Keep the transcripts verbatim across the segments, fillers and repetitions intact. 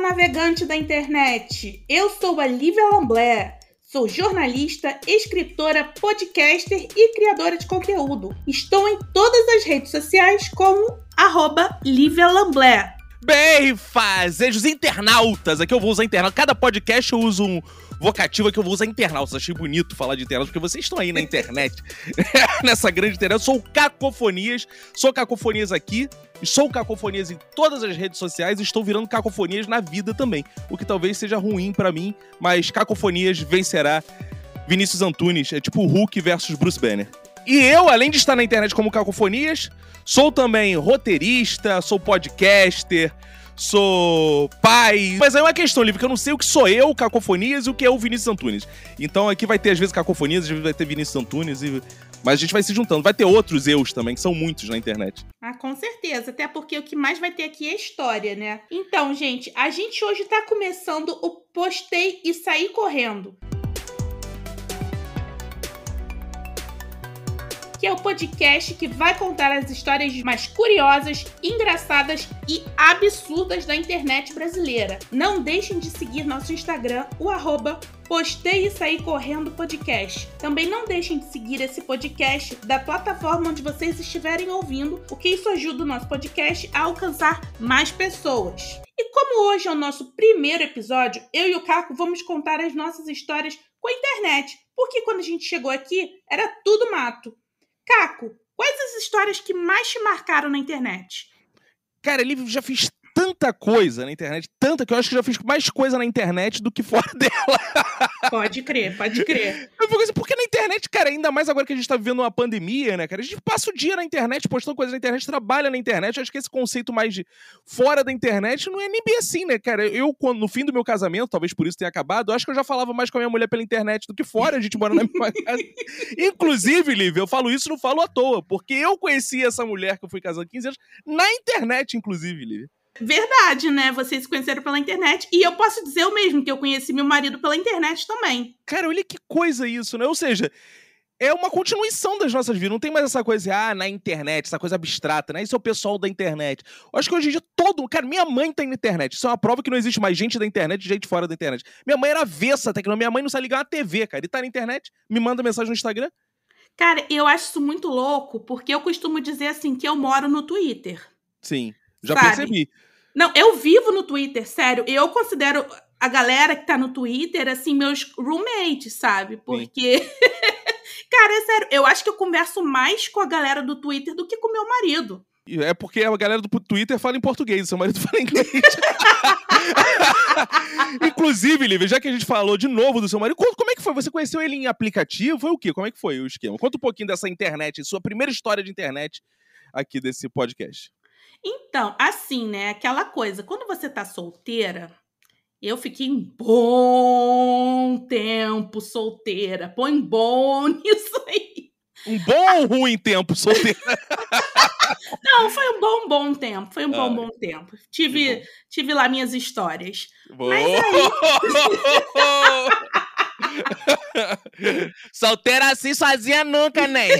navegante da internet! Eu sou a Lívia Lamblé, sou jornalista, escritora, podcaster e criadora de conteúdo. Estou em todas as redes sociais como arroba Lívia Lamblé. Bem, fazejos internautas, aqui eu vou usar internauta, cada podcast eu uso um vocativo, aqui eu vou usar internautas, achei bonito falar de internautas, porque vocês estão aí na internet, nessa grande internet, eu sou o Cacofonias, sou Cacofonias aqui, sou Cacofonias em todas as redes sociais e estou virando Cacofonias na vida também, o que talvez seja ruim pra mim, mas Cacofonias vencerá Vinícius Antunes, é tipo o Hulk versus Bruce Banner. E eu, além de estar na internet como Cacofonias, sou também roteirista, sou podcaster, sou pai. Mas aí é uma questão, Lívia, que eu não sei o que sou eu, Cacofonias, e o que é o Vinícius Antunes. Então aqui vai ter, às vezes, Cacofonias, às vezes vai ter Vinícius Antunes, e... mas a gente vai se juntando. Vai ter outros eus também, que são muitos na internet. Ah, com certeza. Até porque o que mais vai ter aqui é história, né? Então, gente, a gente hoje tá começando o Postei e Saí Correndo, que é o podcast que vai contar as histórias mais curiosas, engraçadas e absurdas da internet brasileira. Não deixem de seguir nosso Instagram, o arroba Postei e Saí Correndo Podcast. Também não deixem de seguir esse podcast da plataforma onde vocês estiverem ouvindo, porque isso ajuda o nosso podcast a alcançar mais pessoas. E como hoje é o nosso primeiro episódio, eu e o Caco vamos contar as nossas histórias com a internet, porque quando a gente chegou aqui, era tudo mato. Caco, quais as histórias que mais te marcaram na internet? Cara, eu já fiz tanta coisa na internet, tanta que eu acho que já fiz mais coisa na internet do que fora dela. Pode crer, pode crer. Eu fico assim, porque na internet, cara, ainda mais agora que a gente tá vivendo uma pandemia, né, cara? A gente passa o dia na internet, postando coisas na internet, trabalha na internet. Eu acho que esse conceito mais de fora da internet não é nem bem assim, né, cara? Eu, quando, no fim do meu casamento, talvez por isso tenha acabado, eu acho que eu já falava mais com a minha mulher pela internet do que fora, a gente mora na mesma casa. Inclusive, Lívia, eu falo isso, não falo à toa, porque eu conheci essa mulher que eu fui casado há quinze anos na internet, inclusive, Lívia. Verdade, né? Vocês se conheceram pela internet. E eu posso dizer o mesmo, que eu conheci meu marido pela internet também. Cara, olha que coisa isso, né? Ou seja, é uma continuação das nossas vidas. Não tem mais essa coisa, ah, na internet, essa coisa abstrata, né? Isso é o pessoal da internet. Eu acho que hoje em dia todo... Cara, minha mãe tá na internet. Isso é uma prova que não existe mais gente da internet e gente fora da internet. Minha mãe era avessa até que minha mãe não sabe ligar uma T V, cara. E tá na internet, me manda mensagem no Instagram. Cara, eu acho isso muito louco, porque eu costumo dizer assim, que eu moro no Twitter. Sim, já sabe? percebi. Não, eu vivo no Twitter, sério. Eu considero a galera que tá no Twitter, assim, meus roommates, sabe? Porque, cara, é sério, eu acho que eu converso mais com a galera do Twitter do que com meu marido. É porque a galera do Twitter fala em português, seu marido fala em inglês. Inclusive, Lívia, já que a gente falou de novo do seu marido, como é que foi? Você conheceu ele em aplicativo? Foi o quê? Como é que foi o esquema? Conta um pouquinho dessa internet, sua primeira história de internet aqui desse podcast. Então, assim, né, aquela coisa, quando você tá solteira, eu fiquei um bom tempo solteira, põe bom nisso aí. Um bom ou ruim tempo solteira? Não, foi um bom, bom tempo, foi um bom, ah, bom tempo. Tive, bom. tive lá minhas histórias. Boa. Mas aí... Solteira assim sozinha nunca, nem.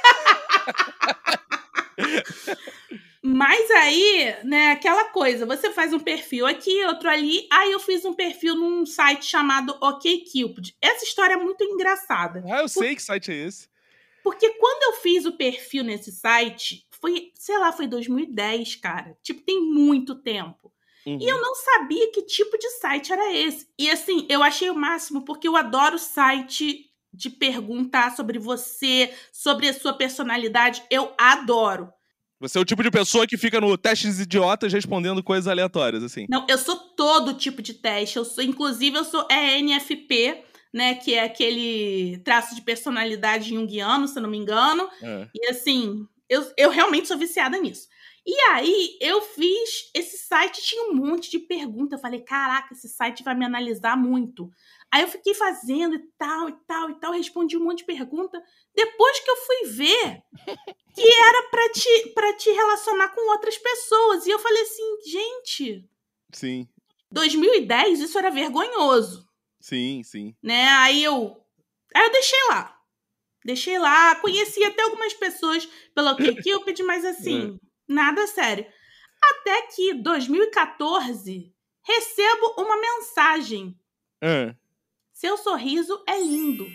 Mas aí, né, aquela coisa, você faz um perfil aqui, outro ali. Aí eu fiz um perfil num site chamado OkCupid. Essa história é muito engraçada. Ah, eu sei que site é esse. Porque quando eu fiz o perfil nesse site, foi, sei lá, foi dois mil e dez, cara. Tipo, tem muito tempo. Uhum. E eu não sabia que tipo de site era esse. E assim, eu achei o máximo, porque eu adoro site de perguntar sobre você, sobre a sua personalidade. Eu adoro. Você é o tipo de pessoa que fica no testes idiotas respondendo coisas aleatórias, assim. Não, eu sou todo tipo de teste. Eu sou, inclusive, eu sou E N F P, né? Que é aquele traço de personalidade junguiano, se eu não me engano. É. E assim, eu, eu realmente sou viciada nisso. E aí, eu fiz esse site, tinha um monte de perguntas. Eu falei, caraca, esse site vai me analisar muito. Aí eu fiquei fazendo e tal, e tal, e tal. Respondi um monte de perguntas. Depois que eu fui ver que era pra te, pra te relacionar com outras pessoas. E eu falei assim, gente... Sim. dois mil e dez, isso era vergonhoso. Sim, sim. Né? Aí eu... Aí eu deixei lá. Deixei lá. Conheci até algumas pessoas pelo OkCupid, mas assim... É. Nada sério. Até que, dois mil e quatorze, recebo uma mensagem. Ah. Seu sorriso é lindo.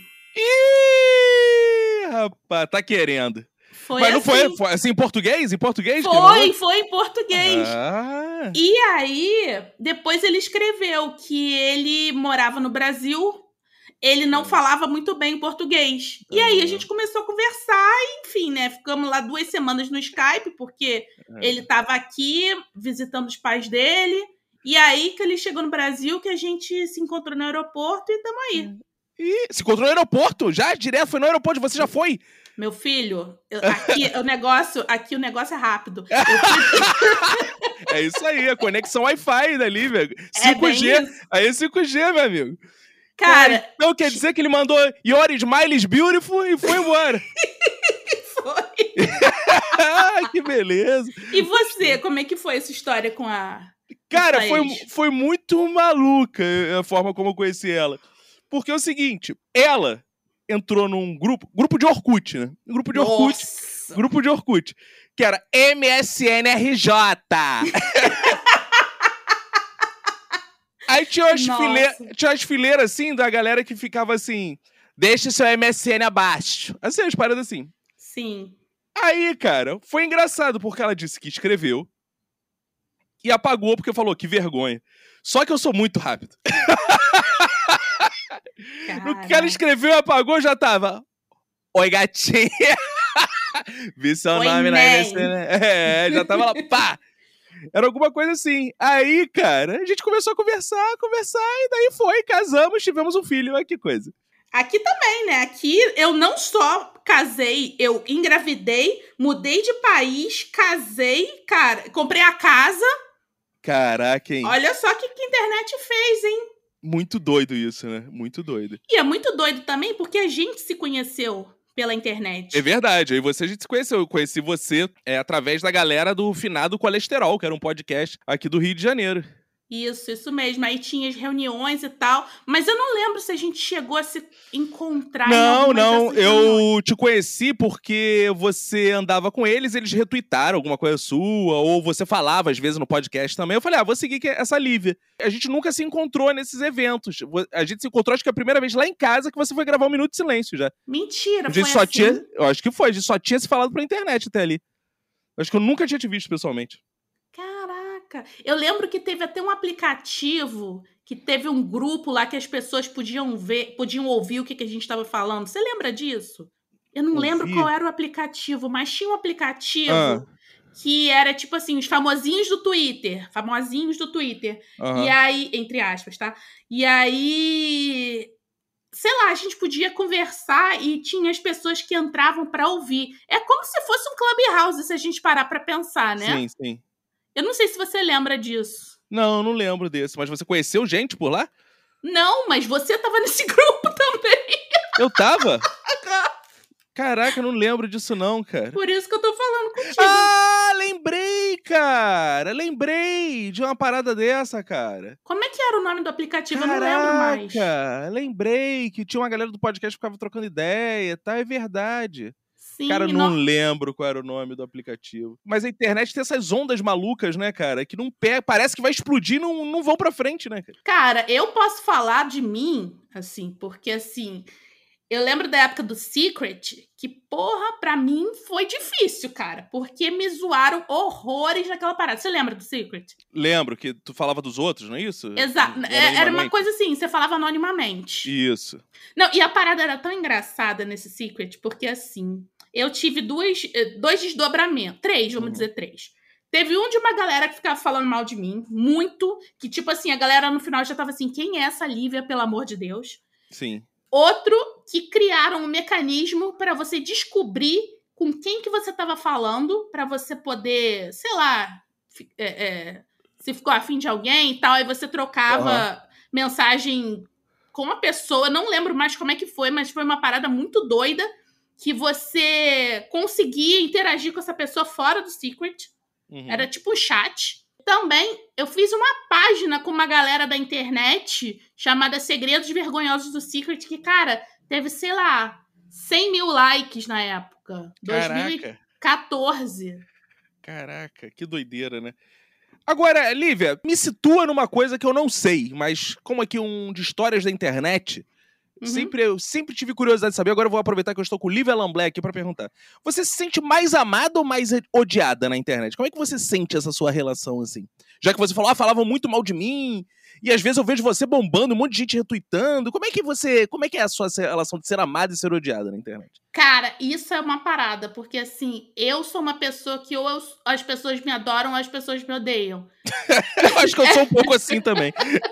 Ih, rapaz, tá querendo. Foi Mas não assim. foi, foi assim em português? Em português? que ele Foi, mandou? foi em português. Ah. E aí, depois ele escreveu que ele morava no Brasil, ele não Ah. falava muito bem português. E aí a Ah. gente começou a conversar, e, enfim, né? Ficamos lá duas semanas no Skype, porque Ah. ele tava aqui visitando os pais dele. E aí que ele chegou no Brasil, que a gente se encontrou no aeroporto e tamo aí. Ih, se encontrou no aeroporto? Já? Direto? Foi no aeroporto? Você já foi? Meu filho, eu- aqui o negócio, aqui o negócio é rápido. Eu fui- É isso aí, a conexão Wi-Fi dali, velho. É cinco G. bem isso. Aí é cinco G, meu amigo. Cara, Então quer dizer que ele mandou Your smile is beautiful e foi embora. foi. Ah, que beleza. E você, como é que foi essa história com a... Cara, Essa foi, ex? foi muito maluca a forma como eu conheci ela. Porque é o seguinte, ela entrou num grupo, grupo de Orkut, né? Um grupo de Orkut, Nossa. grupo de Orkut, que era M S N R J. Aí tinha umas, Nossa. file... tinha umas fileiras, assim, da galera que ficava assim, deixa seu M S N abaixo. Assim, as paradas assim. Sim. Aí, cara, foi engraçado, porque ela disse que escreveu e apagou porque falou, que vergonha. Só que eu sou muito rápido. No que ela Caraca. escreveu e apagou, já tava. Oi, gatinha. Vi seu Oi, nome na man. M S N. É, já tava lá, pá. Era alguma coisa assim. Aí, cara, a gente começou a conversar, conversar, e daí foi, casamos, tivemos um filho. Olha que coisa. Aqui também, né? Aqui eu não só casei, eu engravidei, mudei de país, casei, cara, comprei a casa. Caraca, hein? Olha só o que, que a internet fez, hein? Muito doido isso, né? Muito doido. E é muito doido também porque a gente se conheceu pela internet. É verdade, aí você a gente se conheceu. Eu conheci você é, através da galera do Finado Colesterol, que era um podcast aqui do Rio de Janeiro. Isso, isso mesmo. Aí tinha as reuniões e tal. Mas eu não lembro se a gente chegou a se encontrar em Não, algumas não, dessas reuniões. eu te conheci porque você andava com eles, eles retweetaram alguma coisa sua, ou você falava às vezes no podcast também. Eu falei, ah, vou seguir que- essa Lívia. A gente nunca se encontrou nesses eventos. A gente se encontrou, acho que a primeira vez lá em casa, que você foi gravar um Minuto de Silêncio já. Mentira, A gente foi só assim? tinha, eu acho que foi, a gente só tinha se falado pela internet até ali. Acho que eu nunca tinha te visto pessoalmente. Caraca. Eu lembro que teve até um aplicativo, que teve um grupo lá que as pessoas podiam ver, podiam ouvir o que, que a gente estava falando. Você lembra disso? Eu não lembro Ouvir? qual era o aplicativo, mas tinha um aplicativo Ah. que era tipo assim, os famosinhos do Twitter. Famosinhos do Twitter. Aham. E aí, entre aspas, tá? E aí, sei lá, a gente podia conversar e tinha as pessoas que entravam pra ouvir. É como se fosse um Clubhouse, se a gente parar pra pensar, né? Sim, sim. Eu não sei se você lembra disso. Não, não lembro desse. Mas você conheceu gente por lá? Não, mas você tava nesse grupo também. Eu tava? Caraca, eu não lembro disso não, cara. Por isso que eu tô falando contigo. Ah, lembrei, cara. Lembrei de uma parada dessa, cara. Como é que era o nome do aplicativo? Eu não lembro mais. Caraca, lembrei que tinha uma galera do podcast que ficava trocando ideia, tá? É verdade. Sim, Cara, eu não no- lembro qual era o nome do aplicativo. Mas a internet tem essas ondas malucas, né, cara? Que não pega, parece que vai explodir e não, não vão pra frente, né, cara? Cara, eu posso falar de mim, assim, porque assim, eu lembro da época do Secret, que, porra, pra mim foi difícil, cara, porque me zoaram horrores naquela parada. Você lembra do Secret? Lembro que tu falava dos outros, não é isso? Exato. É, Era uma Anonimamente. coisa assim, você falava anonimamente. Isso. Não, e a parada era tão engraçada nesse Secret, porque assim, eu tive duas, eh, dois desdobramentos, três, vamos Uhum. dizer três. Teve um de uma galera que ficava falando mal de mim, muito, que tipo assim, a galera no final já tava assim, quem é essa Lívia, pelo amor de Deus? Sim. Outro que criaram um mecanismo para você descobrir com quem que você tava falando, para você poder, sei lá, fi- é, é, se ficou afim de alguém e tal, aí você trocava mensagem com a pessoa, não lembro mais como é que foi, mas foi uma parada muito doida, que você conseguia interagir com essa pessoa fora do Secret. Uhum. Era tipo um chat. Também, eu fiz uma página com uma galera da internet chamada Segredos Vergonhosos do Secret, que, cara, teve, sei lá, cem mil likes na época. dois mil e Caraca. quatorze. Caraca, que doideira, né? Agora, Lívia, me situa numa coisa que eu não sei, mas como aqui um de histórias da internet, Uhum. sempre, eu sempre tive curiosidade de saber, agora eu vou aproveitar que eu estou com o Lívia Lamblé aqui pra perguntar. Você se sente mais amada ou mais odiada na internet? Como é que você sente essa sua relação, assim? Já que você falou, ah, falavam muito mal de mim, e às vezes eu vejo você bombando, um monte de gente retweetando. Como é que você, como é que é a sua relação de ser amada e ser odiada na internet? Cara, isso é uma parada, porque assim, eu sou uma pessoa que ou eu- as pessoas me adoram ou as pessoas me odeiam. Eu acho que eu sou um pouco assim também.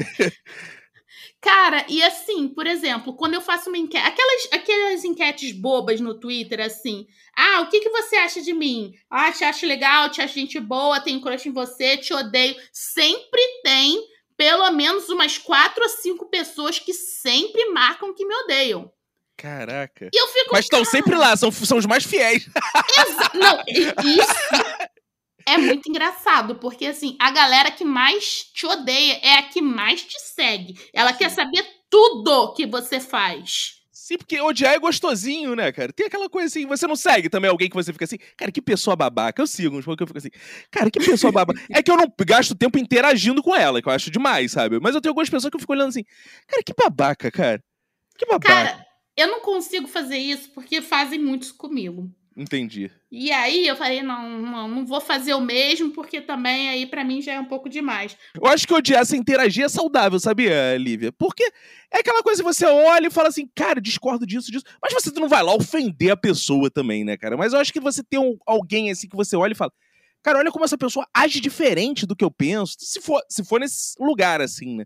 Cara, e assim, por exemplo, quando eu faço uma enquete, aquelas, aquelas enquetes bobas no Twitter, assim, ah, o que, que você acha de mim? Ah, te acho legal, te acho gente boa, tenho crush em você, te odeio. Sempre tem pelo menos umas quatro ou cinco pessoas que sempre marcam que me odeiam. Caraca. E eu fico, Mas estão sempre lá, são, são os mais fiéis. Exa- Não, i- isso é muito engraçado, porque assim, a galera que mais te odeia é a que mais te segue. Ela quer saber tudo que você faz. Sim, porque odiar é gostosinho, né, cara? Tem aquela coisa assim, você não segue também alguém que você fica assim, cara, que pessoa babaca. Eu sigo uns porque eu fico assim, cara, que pessoa babaca. É que eu não gasto tempo interagindo com ela, que eu acho demais, sabe? Mas eu tenho algumas pessoas que eu fico olhando assim, cara, que babaca, cara. Que babaca. Cara, eu não consigo fazer isso porque fazem muito isso comigo. Entendi. E aí eu falei, não, não, não vou fazer o mesmo, porque também aí pra mim já é um pouco demais. Eu acho que odiar sem interagir é saudável, sabia, Lívia? Porque é aquela coisa que você olha e fala assim, cara, discordo disso, disso. Mas você não vai lá ofender a pessoa também, né, cara? Mas eu acho que você tem um, alguém assim que você olha e fala, cara, olha como essa pessoa age diferente do que eu penso. Se for, se for nesse lugar, assim, né?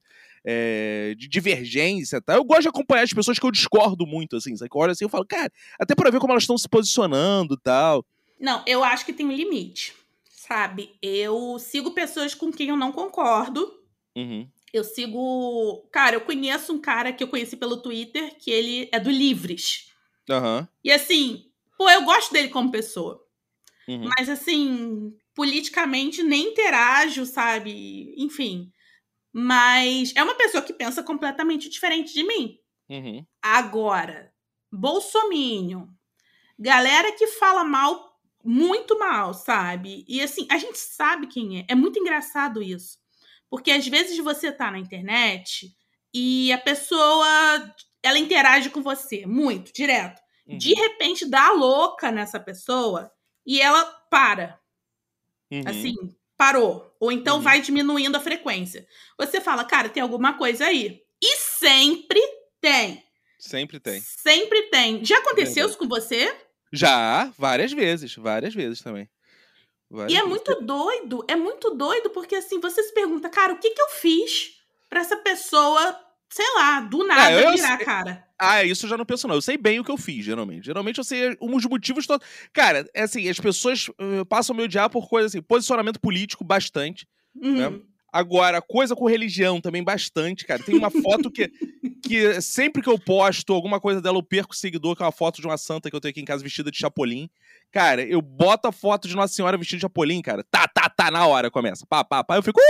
É, de divergência e tal. Eu gosto de acompanhar as pessoas que eu discordo muito, assim. Sabe? Eu olho assim e falo, cara, até pra ver como elas estão se posicionando e tal. Não, eu acho que tem um limite, sabe? Eu sigo pessoas com quem eu não concordo. Uhum. Eu sigo... Cara, eu conheço um cara que eu conheci pelo Twitter, que ele é do Livres. Aham. E assim, pô, eu gosto dele como pessoa. Uhum. Mas assim, politicamente nem interajo, sabe? Enfim. Mas é uma pessoa que pensa completamente diferente de mim. Uhum. Agora, bolsominion, galera que fala mal, muito mal, sabe? E assim, a gente sabe quem é. É muito engraçado isso. Porque às vezes você tá na internet e a pessoa, ela interage com você muito, direto. Uhum. De repente dá a louca nessa pessoa e ela para. Uhum. Assim, parou. Ou então Uhum. vai diminuindo a frequência. Você fala, cara, tem alguma coisa aí. E sempre tem. Sempre tem. Sempre tem. Já aconteceu Verdade. isso com você? Já, várias vezes. Várias vezes também. Várias E é vezes. muito doido. É muito doido porque, assim, você se pergunta, cara, o que que eu fiz pra essa pessoa, sei lá, do nada eu virar a sei- cara? Ah, isso eu já não penso, não. Eu sei bem o que eu fiz, geralmente. Geralmente eu sei uns motivos todos. Cara, é assim, as pessoas uh, passam a me odiar por coisa assim, posicionamento político bastante. Né? Uhum. Agora, coisa com religião também bastante, cara. Tem uma foto que, que sempre que eu posto alguma coisa dela, eu perco seguidor, que é uma foto de uma santa que eu tenho aqui em casa vestida de Chapolin. Cara, eu boto a foto de Nossa Senhora vestida de Chapolin, cara. Tá, tá, tá, na hora começa. Pá, pá, pá. Eu fico.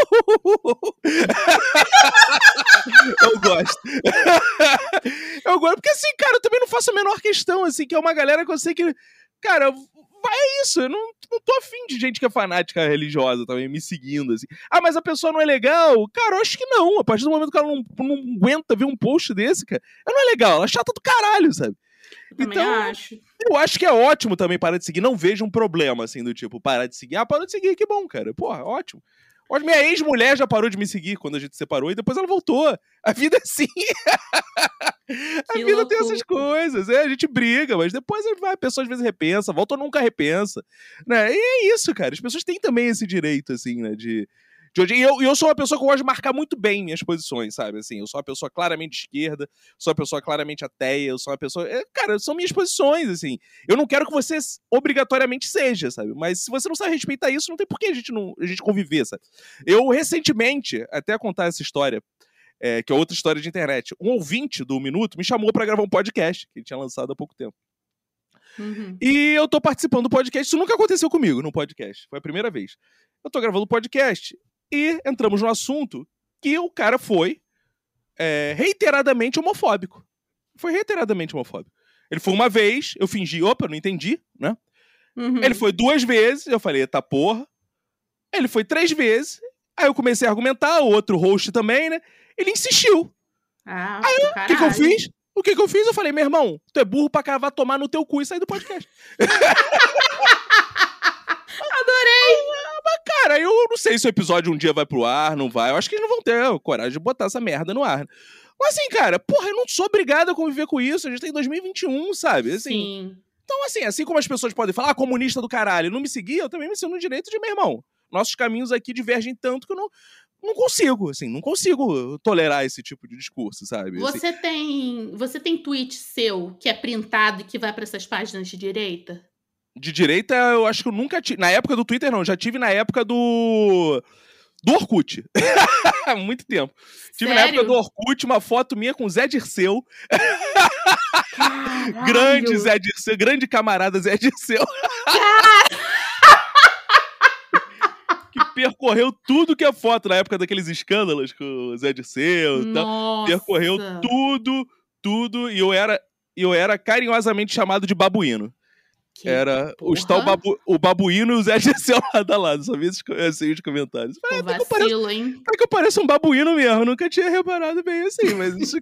Eu gosto. Eu gosto. Porque assim, cara, eu também não faço a menor questão, assim, que é uma galera que eu sei que. Cara, vai é isso. Eu não, não tô afim de gente que é fanática religiosa também, me seguindo, assim. Ah, mas a pessoa não é legal? Cara, eu acho que não. A partir do momento que ela não, não aguenta ver um post desse, cara, ela não é legal. Ela é chata do caralho, sabe? Eu também Então, acho. Eu acho que é ótimo também parar de seguir. Não vejo um problema, assim, do tipo, parar de seguir. Ah, parou de seguir, que bom, cara. Porra, ótimo. Ótimo. Minha ex-mulher já parou de me seguir quando a gente separou e depois ela voltou. A vida é assim. A Que vida tem loucura. essas coisas. É, a gente briga, mas depois vai, a pessoa às vezes repensa, volta ou nunca repensa. Né? E é isso, cara. As pessoas têm também esse direito, assim, né, de... de hoje. E eu, eu sou uma pessoa que gosta de marcar muito bem minhas posições, sabe? Assim, eu sou uma pessoa claramente de esquerda, sou uma pessoa claramente ateia, eu sou uma pessoa... é, cara, são minhas posições, assim. Eu não quero que você obrigatoriamente seja, sabe? Mas se você não sabe respeitar isso, não tem por que a gente, não, a gente conviver, sabe? Eu, recentemente, até contar essa história, é, que é outra história de internet, um ouvinte do Minuto me chamou pra gravar um podcast, que ele tinha lançado há pouco tempo. Uhum. E eu tô participando do podcast. Isso nunca aconteceu comigo no podcast. Foi a primeira vez. Eu tô gravando o podcast e entramos no assunto que o cara foi é, reiteradamente homofóbico. Foi reiteradamente homofóbico. Ele foi uma vez, eu fingi, opa, eu não entendi, né? Uhum. Ele foi duas vezes, eu falei, eita porra. Ele foi três vezes, Aí eu comecei a argumentar, o outro host também, né? Ele insistiu. Ah, Aí, o que que eu fiz? O que que eu fiz? Eu falei, meu irmão, tu é burro pra cá, vai tomar no teu cu e sair do podcast. Adorei! Mas, cara, eu não sei se o episódio um dia vai pro ar, não vai. Eu acho que eles não vão ter a coragem de botar essa merda no ar. Mas assim, cara, porra, eu não sou obrigado a conviver com isso. A gente tá em dois mil e vinte e um, sabe? Assim, Sim. Então, assim, assim como as pessoas podem falar, ah, comunista do caralho, não me seguir, eu também me sinto no direito de, meu irmão, nossos caminhos aqui divergem tanto que eu não, não consigo, assim, não consigo tolerar esse tipo de discurso, sabe? Você assim. tem você tem tweet seu que é printado e que vai pra essas páginas de direita? De direita, eu acho que eu nunca tive. Na época do Twitter, não. Já tive na época do. Do Orkut. Há muito tempo. Tive Sério? na época do Orkut uma foto minha com o Zé Dirceu. Caralho. Grande Zé Dirceu, grande camarada Zé Dirceu. Que percorreu tudo que é foto na época daqueles escândalos com o Zé Dirceu e tal. Percorreu tudo, tudo. E eu era, eu era carinhosamente chamado de babuíno. Que era o, tal babu, o babuíno e o Zé Dirceu lado a lado. Só vi esses, assim, os comentários. Pô, ah, vacilo, pareço, hein? Para que eu pareça um babuíno mesmo. Eu nunca tinha reparado bem assim, mas isso...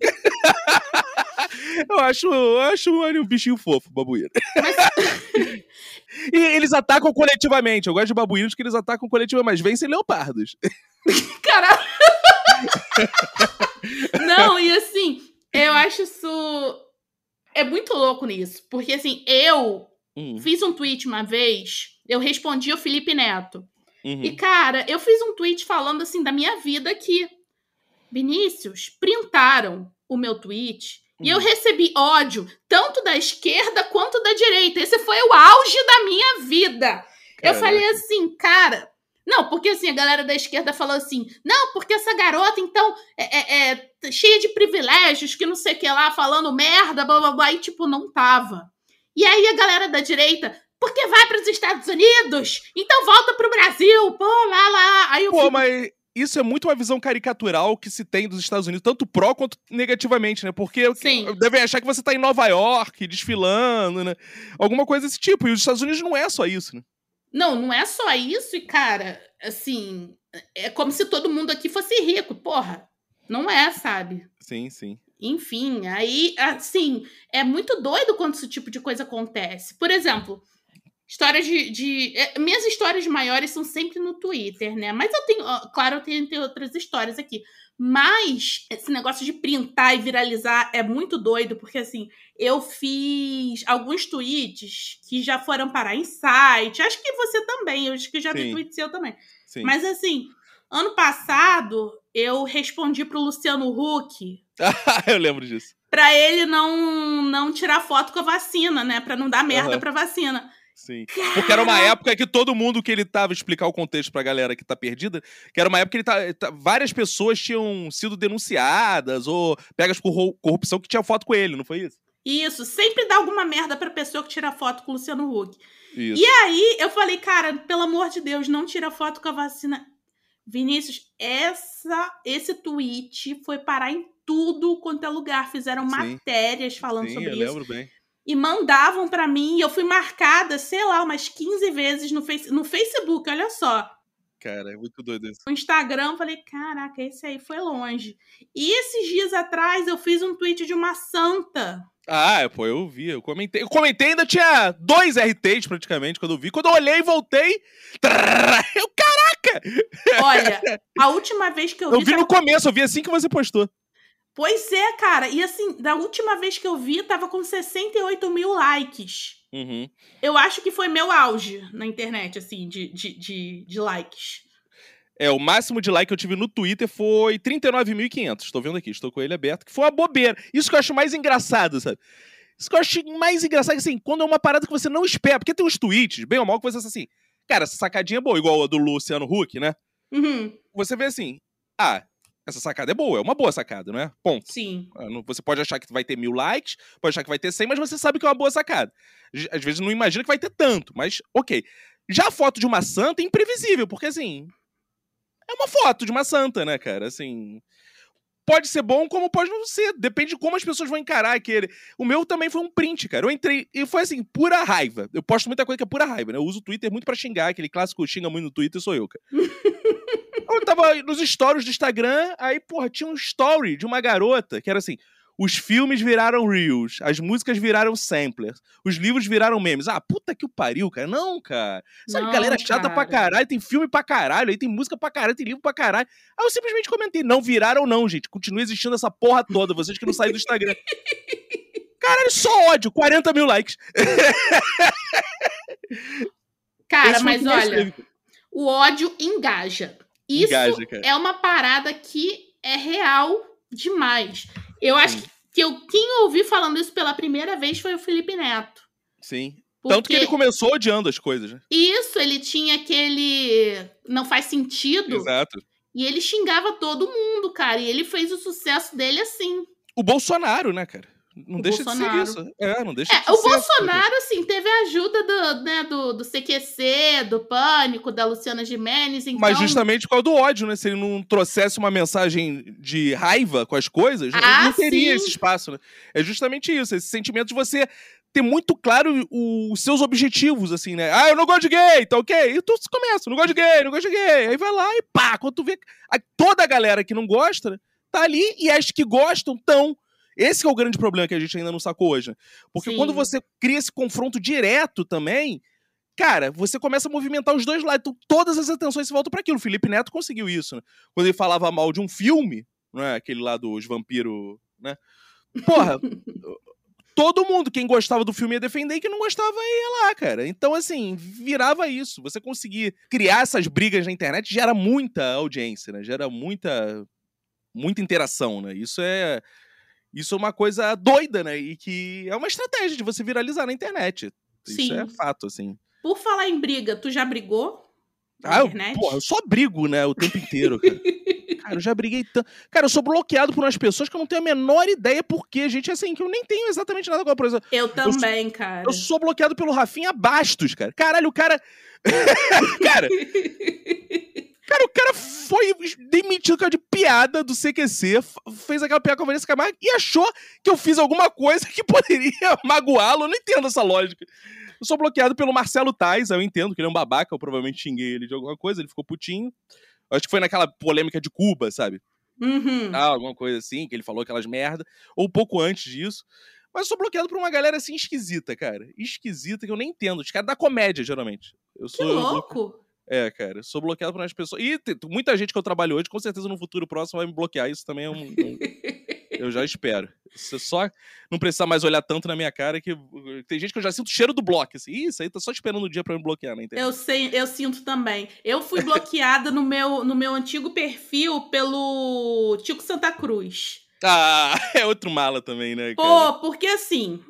eu acho, eu acho um bichinho fofo, babuíno. Mas... E eles atacam coletivamente. Eu gosto de babuínos que eles atacam coletivamente, mas vencem leopardos. Caralho! Não, e assim, eu acho isso... É muito louco nisso. Porque assim, eu... Hum. Fiz um tweet uma vez, eu respondi ao Felipe Neto. Uhum. E, cara, eu fiz um tweet falando, assim, da minha vida aqui. Vinícius, printaram o meu tweet uhum. e eu recebi ódio, tanto da esquerda quanto da direita. Esse foi o auge da minha vida. Caraca. Eu falei assim, cara... Não, porque, assim, a galera da esquerda falou assim, não, porque essa garota, então, é, é, é cheia de privilégios, que não sei o que lá, falando merda, blá, blá, blá, e, tipo, não tava. E aí a galera da direita, porque vai para os Estados Unidos? Então volta pro Brasil, pô, lá, lá. Aí eu pô, fico... mas isso é muito uma visão caricatural que se tem dos Estados Unidos, tanto pró quanto negativamente, né? Porque Sim. devem achar que você tá em Nova York, desfilando, né? Alguma coisa desse tipo. E os Estados Unidos não é só isso, né? Não, não é só isso. E, cara, assim, é como se todo mundo aqui fosse rico. Porra, não é, sabe? Sim, sim. Enfim, aí, assim, é muito doido quando esse tipo de coisa acontece. Por exemplo, histórias de... de é, minhas histórias maiores são sempre no Twitter, né? Mas eu tenho... Ó, claro, eu tenho, tenho outras histórias aqui. Mas esse negócio de printar e viralizar é muito doido, porque, assim, eu fiz alguns tweets que já foram parar em site. Acho que você também. Eu acho que já vi tweet seu também. Sim. Mas, assim, ano passado, eu respondi pro Luciano Huck... Eu lembro disso. Pra ele não, não tirar foto com a vacina, né? Pra não dar merda uhum. pra vacina. Sim. Cara... Porque era uma época que todo mundo que ele tava, explicar o contexto pra galera que tá perdida, que era uma época que ele tá, tá, várias pessoas tinham sido denunciadas ou pegas por corrupção que tinha foto com ele, não foi isso? Isso, sempre dá alguma merda pra pessoa que tira foto com o Luciano Huck. Isso. E aí, eu falei, cara, pelo amor de Deus, não tira foto com a vacina. Vinícius, essa, esse tweet foi parar em tudo quanto é lugar. Fizeram Sim. matérias falando Sim, sobre eu isso. Lembro bem. E mandavam pra mim. E eu fui marcada, sei lá, umas quinze vezes no, face, no Facebook, olha só. Cara, é muito doido isso. No Instagram, falei, caraca, esse aí foi longe. E esses dias atrás, eu fiz um tweet de uma santa. Ah, pô, eu vi, eu comentei. Eu comentei, ainda tinha dois R Ts praticamente quando eu vi. Quando eu olhei e voltei, eu, caraca! Olha, a última vez que eu vi... Eu vi tava... no começo, eu vi assim que você postou. Pois é, cara. E assim, da última vez que eu vi, tava com sessenta e oito mil likes. Uhum. Eu acho que foi meu auge na internet, assim, de, de, de, de likes. É, o máximo de like que eu tive no Twitter foi trinta e nove mil e quinhentos. Estou vendo aqui, estou com ele aberto. Que foi uma bobeira. Isso que eu acho mais engraçado, sabe? Isso que eu acho mais engraçado, assim, quando é uma parada que você não espera. Porque tem uns tweets, bem ou mal, que você assim, cara, essa sacadinha é boa, igual a do Luciano Huck, né? Uhum. Você vê assim, ah, essa sacada é boa, é uma boa sacada, não é? Ponto. Sim. Você pode achar que vai ter mil likes, pode achar que vai ter cem, mas você sabe que é uma boa sacada. Às vezes não imagina que vai ter tanto, mas ok. Já a foto de uma santa é imprevisível, porque assim... É uma foto de uma santa, né, cara? Assim... pode ser bom, como pode não ser. Depende de como as pessoas vão encarar aquele. O meu também foi um print, cara. Eu entrei e foi assim, pura raiva. Eu posto muita coisa que é pura raiva, né? Eu uso o Twitter muito pra xingar. Aquele clássico xinga muito no Twitter, sou eu, cara. Eu tava nos stories do Instagram, aí, porra, tinha um story de uma garota que era assim: os filmes viraram reels, as músicas viraram samplers, os livros viraram memes. Ah, puta que o pariu, cara. Não, cara. Sabe, Não, galera chata cara. pra caralho, tem filme pra caralho, aí tem música pra caralho, tem livro pra caralho. Aí eu simplesmente comentei: não viraram não, gente. Continua existindo essa porra toda, vocês que não saem do Instagram. Caralho, só ódio, quarenta mil likes. Cara, Esse foi o mas que mais olha, teve. o ódio engaja. Isso Engaja, cara. é uma parada que é real demais. Eu acho Sim. que que eu, quem eu ouvi falando isso pela primeira vez foi o Felipe Neto. Sim. Porque Tanto que ele começou odiando as coisas, né? isso, ele tinha aquele não faz sentido. Exato. E ele xingava todo mundo, cara. E ele fez o sucesso dele assim. O Bolsonaro, né, cara? Não O deixa Bolsonaro. de ser isso. É, não deixa É, de ser o isso. Bolsonaro, assim, teve a ajuda do, né, do, do C Q C, do Pânico, da Luciana Gimenez, então... Mas justamente por causa do ódio, né? Se ele não trouxesse uma mensagem de raiva com as coisas, Ah, não teria sim. esse espaço, né? É justamente isso, esse sentimento de você ter muito claro o- os seus objetivos, assim, né? Ah, eu não gosto de gay, tá ok? E tu começa, não gosto de gay, não gosto de gay. Aí vai lá e pá, quando tu vê... a- toda a galera que não gosta, né, tá ali, e as que gostam estão... Esse que é o grande problema que a gente ainda não sacou hoje, né? Porque Sim. quando você cria esse confronto direto também, cara, você começa a movimentar os dois lados. Então, todas as atenções se voltam pra aquilo. O Felipe Neto conseguiu isso, né? Quando ele falava mal de um filme, né? Aquele lá dos vampiros, né? Porra, todo mundo, quem gostava do filme ia defender e quem não gostava ia lá, cara. Então, assim, virava isso. Você conseguir criar essas brigas na internet gera muita audiência, né? Gera muita, muita interação, né? Isso é... Isso é uma coisa doida, né? E que é uma estratégia de você viralizar na internet. Isso Sim. é fato, assim. Por falar em briga, tu já brigou na Ah, eu, internet? porra, eu só brigo, né? O tempo inteiro, cara. Cara, eu já briguei tanto. Cara, eu sou bloqueado por umas pessoas que eu não tenho a menor ideia por quê, gente. Assim, que eu nem tenho exatamente nada com a coisa. Eu também, cara. Eu sou bloqueado pelo Rafinha Bastos, cara. Caralho, o cara... cara... Cara, o cara foi demitido, cara, de piada do C Q C, f- fez aquela piada com a Vanessa Camargo e achou que eu fiz alguma coisa que poderia magoá-lo. Eu não entendo essa lógica. Eu sou bloqueado pelo Marcelo Tais, eu entendo que ele é um babaca, eu provavelmente xinguei ele de alguma coisa, ele ficou putinho. Eu acho que foi naquela polêmica de Cuba, sabe? Uhum. Ah, alguma coisa assim, que ele falou aquelas merda, ou um pouco antes disso. Mas eu sou bloqueado por uma galera assim esquisita, cara. Esquisita, que eu nem entendo. Os caras da comédia, geralmente. Eu Que sou eu bloque- louco. É, cara, eu sou bloqueado por umas pessoas. E tem muita gente que eu trabalho hoje, com certeza no futuro próximo vai me bloquear. Isso também é um. um- eu já espero. Você só não precisar mais olhar tanto na minha cara que. Tem gente que eu já sinto o cheiro do bloco. Assim, "Ih, isso aí tá só esperando o dia pra me bloquear na internet." Eu sei, eu sinto também. Eu fui bloqueada no meu, no meu antigo perfil pelo Tico Santa Cruz. Ah, é outro mala também, né, cara? Pô, porque assim,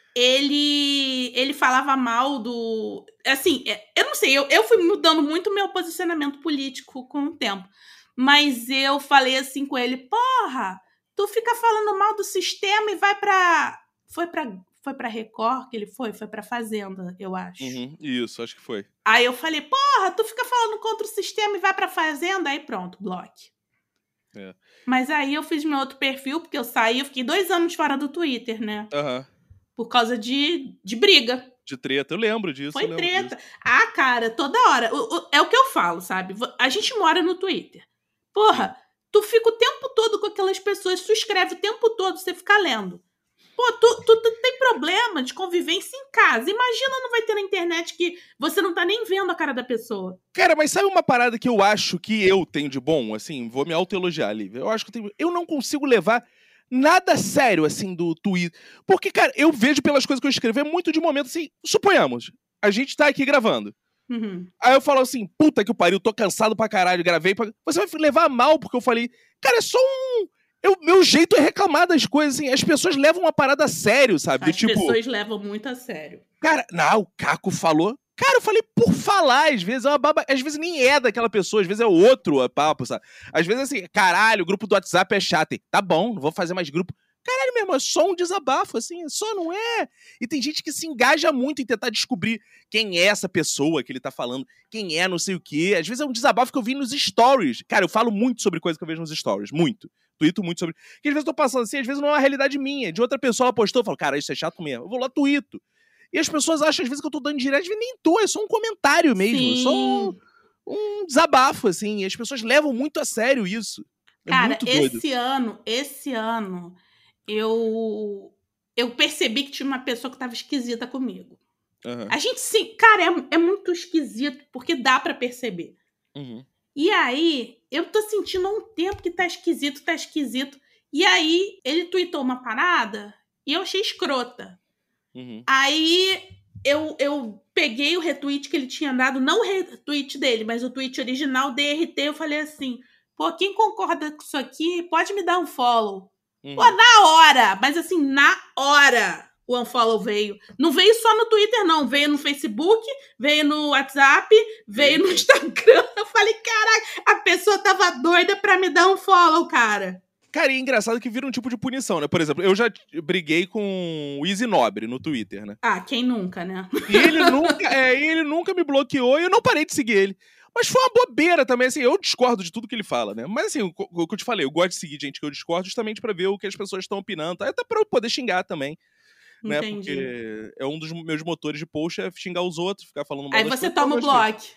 ele ele falava mal do... Assim, é, eu não sei, eu, eu fui mudando muito meu posicionamento político com o tempo. Mas eu falei assim com ele, porra, tu fica falando mal do sistema e vai pra... Foi pra, foi pra Record que ele foi? Foi pra Fazenda, eu acho. Uhum, isso, acho que foi. Aí eu falei, porra, tu fica falando contra o sistema e vai pra Fazenda? Aí pronto, bloque. É. Mas aí eu fiz meu outro perfil, porque eu saí, eu fiquei dois anos fora do Twitter, né? Aham. Por causa de, de briga. De treta, eu lembro disso. Foi eu lembro treta. disso. Ah, cara, toda hora. O- o- é o que eu falo, sabe? Vo- A gente mora no Twitter. Porra, tu fica o tempo todo com aquelas pessoas, tu escreve o tempo todo, você fica lendo. Pô, tu, tu, tu tem problema de convivência em casa. Imagina não vai ter na internet que você não tá nem vendo a cara da pessoa. Cara, mas sabe uma parada que eu acho que eu tenho de bom? Assim, vou me autoelogiar, Lívia. Eu acho que eu tenho... Eu não consigo levar nada sério, assim, do Twitter. Porque, cara, eu vejo pelas coisas que eu escrevo, é muito de momento, assim, suponhamos, a gente tá aqui gravando. Uhum. Aí eu falo assim, puta que pariu, tô cansado pra caralho, gravei pra... Você vai levar a mal porque eu falei, cara, é só um... Eu, meu jeito é reclamar das coisas, assim, as pessoas levam uma parada a sério, sabe? Do As tipo, pessoas levam muito a sério. cara, não, o Caco falou. Cara, eu falei por falar, às vezes é uma baba, às vezes nem é daquela pessoa, às vezes é outro a papo, sabe? Às vezes assim, caralho, o grupo do WhatsApp é chato. E, tá bom, não vou fazer mais grupo. Caralho, meu irmão, é só um desabafo, assim, é só, não é? E tem gente que se engaja muito em tentar descobrir quem é essa pessoa que ele tá falando, quem é não sei o quê. Às vezes é um desabafo que eu vi nos stories. Cara, eu falo muito sobre coisa que eu vejo nos stories, muito. tuito muito sobre... Porque às vezes eu tô passando assim, às vezes não é uma realidade minha. De outra pessoa, ela postou, eu falo, cara, isso é chato mesmo. Eu vou lá, tuito. E as pessoas acham, às vezes, que eu tô dando direct, nem tô, é só um comentário mesmo. Sim. É só um, um desabafo, assim. E as pessoas levam muito a sério isso. É Cara, muito doido. esse ano, esse ano, eu, eu percebi que tinha uma pessoa que tava esquisita comigo. Uhum. A gente, sim, cara, é, é muito esquisito, porque dá pra perceber. Uhum. E aí, eu tô sentindo há um tempo que tá esquisito, tá esquisito. E aí, ele tweetou uma parada e eu achei escrota. Uhum. Aí, eu, eu peguei o retweet que ele tinha dado, não o retweet dele, mas o tweet original, D R T, eu falei assim, pô, quem concorda com isso aqui, pode me dar um follow. Uhum. Pô, na hora, mas assim, na hora o unfollow veio. Não veio só no Twitter, não. Veio no Facebook, veio no WhatsApp, veio no Instagram. Eu falei, caraca, a pessoa tava doida pra me dar um follow, cara. Cara, e é engraçado que vira um tipo de punição, né? Por exemplo, eu já briguei com o Easy Nobre no Twitter, né? Ah, quem nunca, né? E ele nunca, é, ele nunca me bloqueou e eu não parei de seguir ele. Mas foi uma bobeira também, assim, eu discordo de tudo que ele fala, né? Mas assim, o, o que eu te falei, eu gosto de seguir gente que eu discordo justamente pra ver o que as pessoas estão opinando, até pra eu poder xingar também. Né? Entendi. Porque é um dos meus motores de post é xingar os outros, ficar falando mal Aí das você pessoas, toma o eu gosto bloco.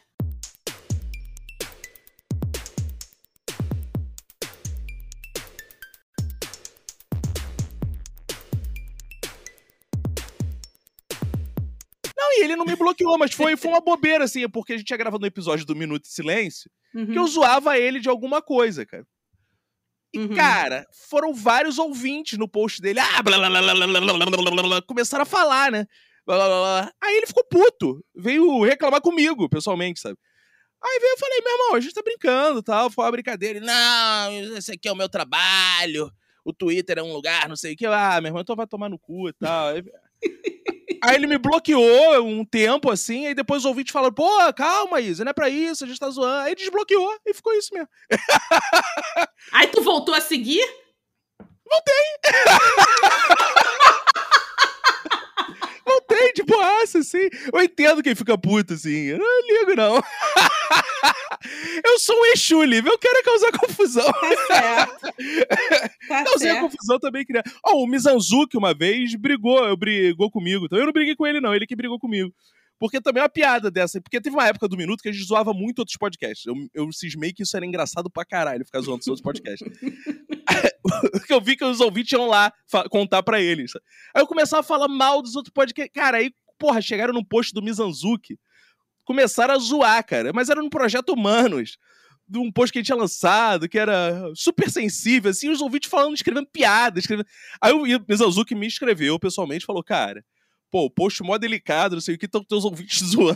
Não, e ele não me bloqueou, mas foi, foi uma bobeira, assim, porque a gente tinha gravado um episódio do Minuto de Silêncio, Uhum. que eu zoava ele de alguma coisa, cara. E, Uhum. cara, foram vários ouvintes no post dele. Ah, blá, blá, blá, blá, blá, blá, blá, blá, blá, começaram a falar, né? Blá, blá, blá. Aí ele ficou puto. Veio reclamar comigo, pessoalmente, sabe? Aí veio, eu falei, meu irmão, a gente tá brincando e tal. Foi uma brincadeira. Ele, não, esse aqui é o meu trabalho. O Twitter é um lugar, não sei o que. Ah, meu irmão, então vai tomar no cu e tal. Aí... Aí ele me bloqueou um tempo, assim, aí depois os ouvintes falaram, pô, calma, Isa, não é pra isso, a gente tá zoando. Aí desbloqueou e ficou isso mesmo. Aí tu voltou a seguir? Voltei! Voltei, de boaça, assim. Eu entendo quem fica puto, assim. Eu não ligo, não. Eu sou um Exu, Lívia. Eu quero causar confusão. Tá certo. Tá Causei certo. a confusão também. Queria... Ó, oh, o Mizanzuki, uma vez, brigou. Eu brigou comigo. Então eu não briguei com ele, não. Ele que brigou comigo. Porque também é uma piada dessa. Porque teve uma época do Minuto que a gente zoava muito outros podcasts. Eu, eu cismei que isso era engraçado pra caralho, ficar zoando os outros podcasts. Porque eu vi que os ouvintes iam lá contar pra eles. Aí eu começava a falar mal dos outros podcasts. Cara, aí, porra, chegaram no post do Mizanzuki. Começaram a zoar, cara. Mas era no Projeto Humanos. De um post que a gente tinha lançado, que era super sensível, assim, os ouvintes falando, escrevendo piada, escrevendo... Aí o Mizanzuki me escreveu pessoalmente, falou, cara, pô, o post mó delicado, não sei o que, estão teus ouvintes zoando.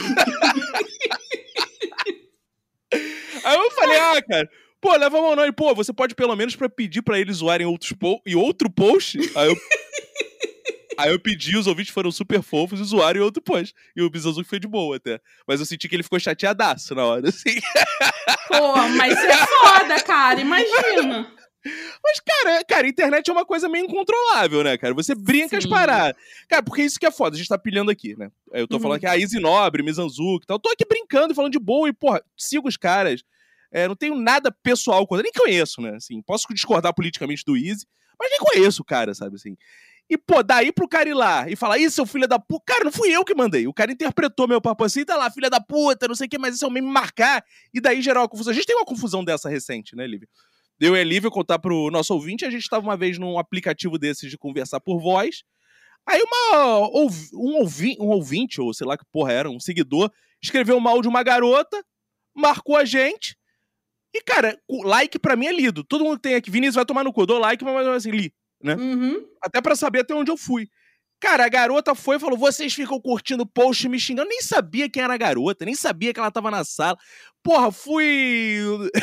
Aí eu falei, ah, cara, pô, leva a mão não. E, pô, você pode pelo menos pra pedir pra eles zoarem outros po- e outro post? Aí eu... Aí eu pedi, os ouvintes foram super fofos e zoaram em outro post. E o Mizanzuki foi de boa até. Mas eu senti que ele ficou chateadaço na hora, assim. Pô, mas isso é foda, cara, imagina. Mas, cara, cara, a internet é uma coisa meio incontrolável, né, cara? Você brinca as Sim. paradas. Cara, porque isso que é foda, a gente tá pilhando aqui, né? Eu tô Uhum. falando que a Easy Nobre, Mizanzuki e tal. Eu tô aqui brincando e falando de boa e, porra, sigo os caras. É, não tenho nada pessoal contra, nem conheço, né? Assim, posso discordar politicamente do Easy, mas nem conheço o cara, sabe, assim. E, pô, daí pro cara ir lá e falar, ih, seu filho da puta. Cara, não fui eu que mandei. O cara interpretou meu papo assim, tá lá, filha da puta, não sei o que, mas isso é o mesmo marcar. E daí gerar uma confusão. A gente tem uma confusão dessa recente, né, Lívia? Eu e a Lívia contar pro nosso ouvinte, a gente tava uma vez num aplicativo desses de conversar por voz. Aí uma, um, ouvi, um ouvinte, ou sei lá que porra era, um seguidor, escreveu mal de uma garota, marcou a gente. E, cara, o like pra mim é lido. Todo mundo que tem aqui, Vinícius vai tomar no cu, dou like, mas assim, li. Né? Uhum. Até pra saber até onde eu fui. Cara, a garota foi e falou, vocês ficam curtindo o post me xingando. Eu nem sabia quem era a garota, nem sabia que ela tava na sala. Porra, fui...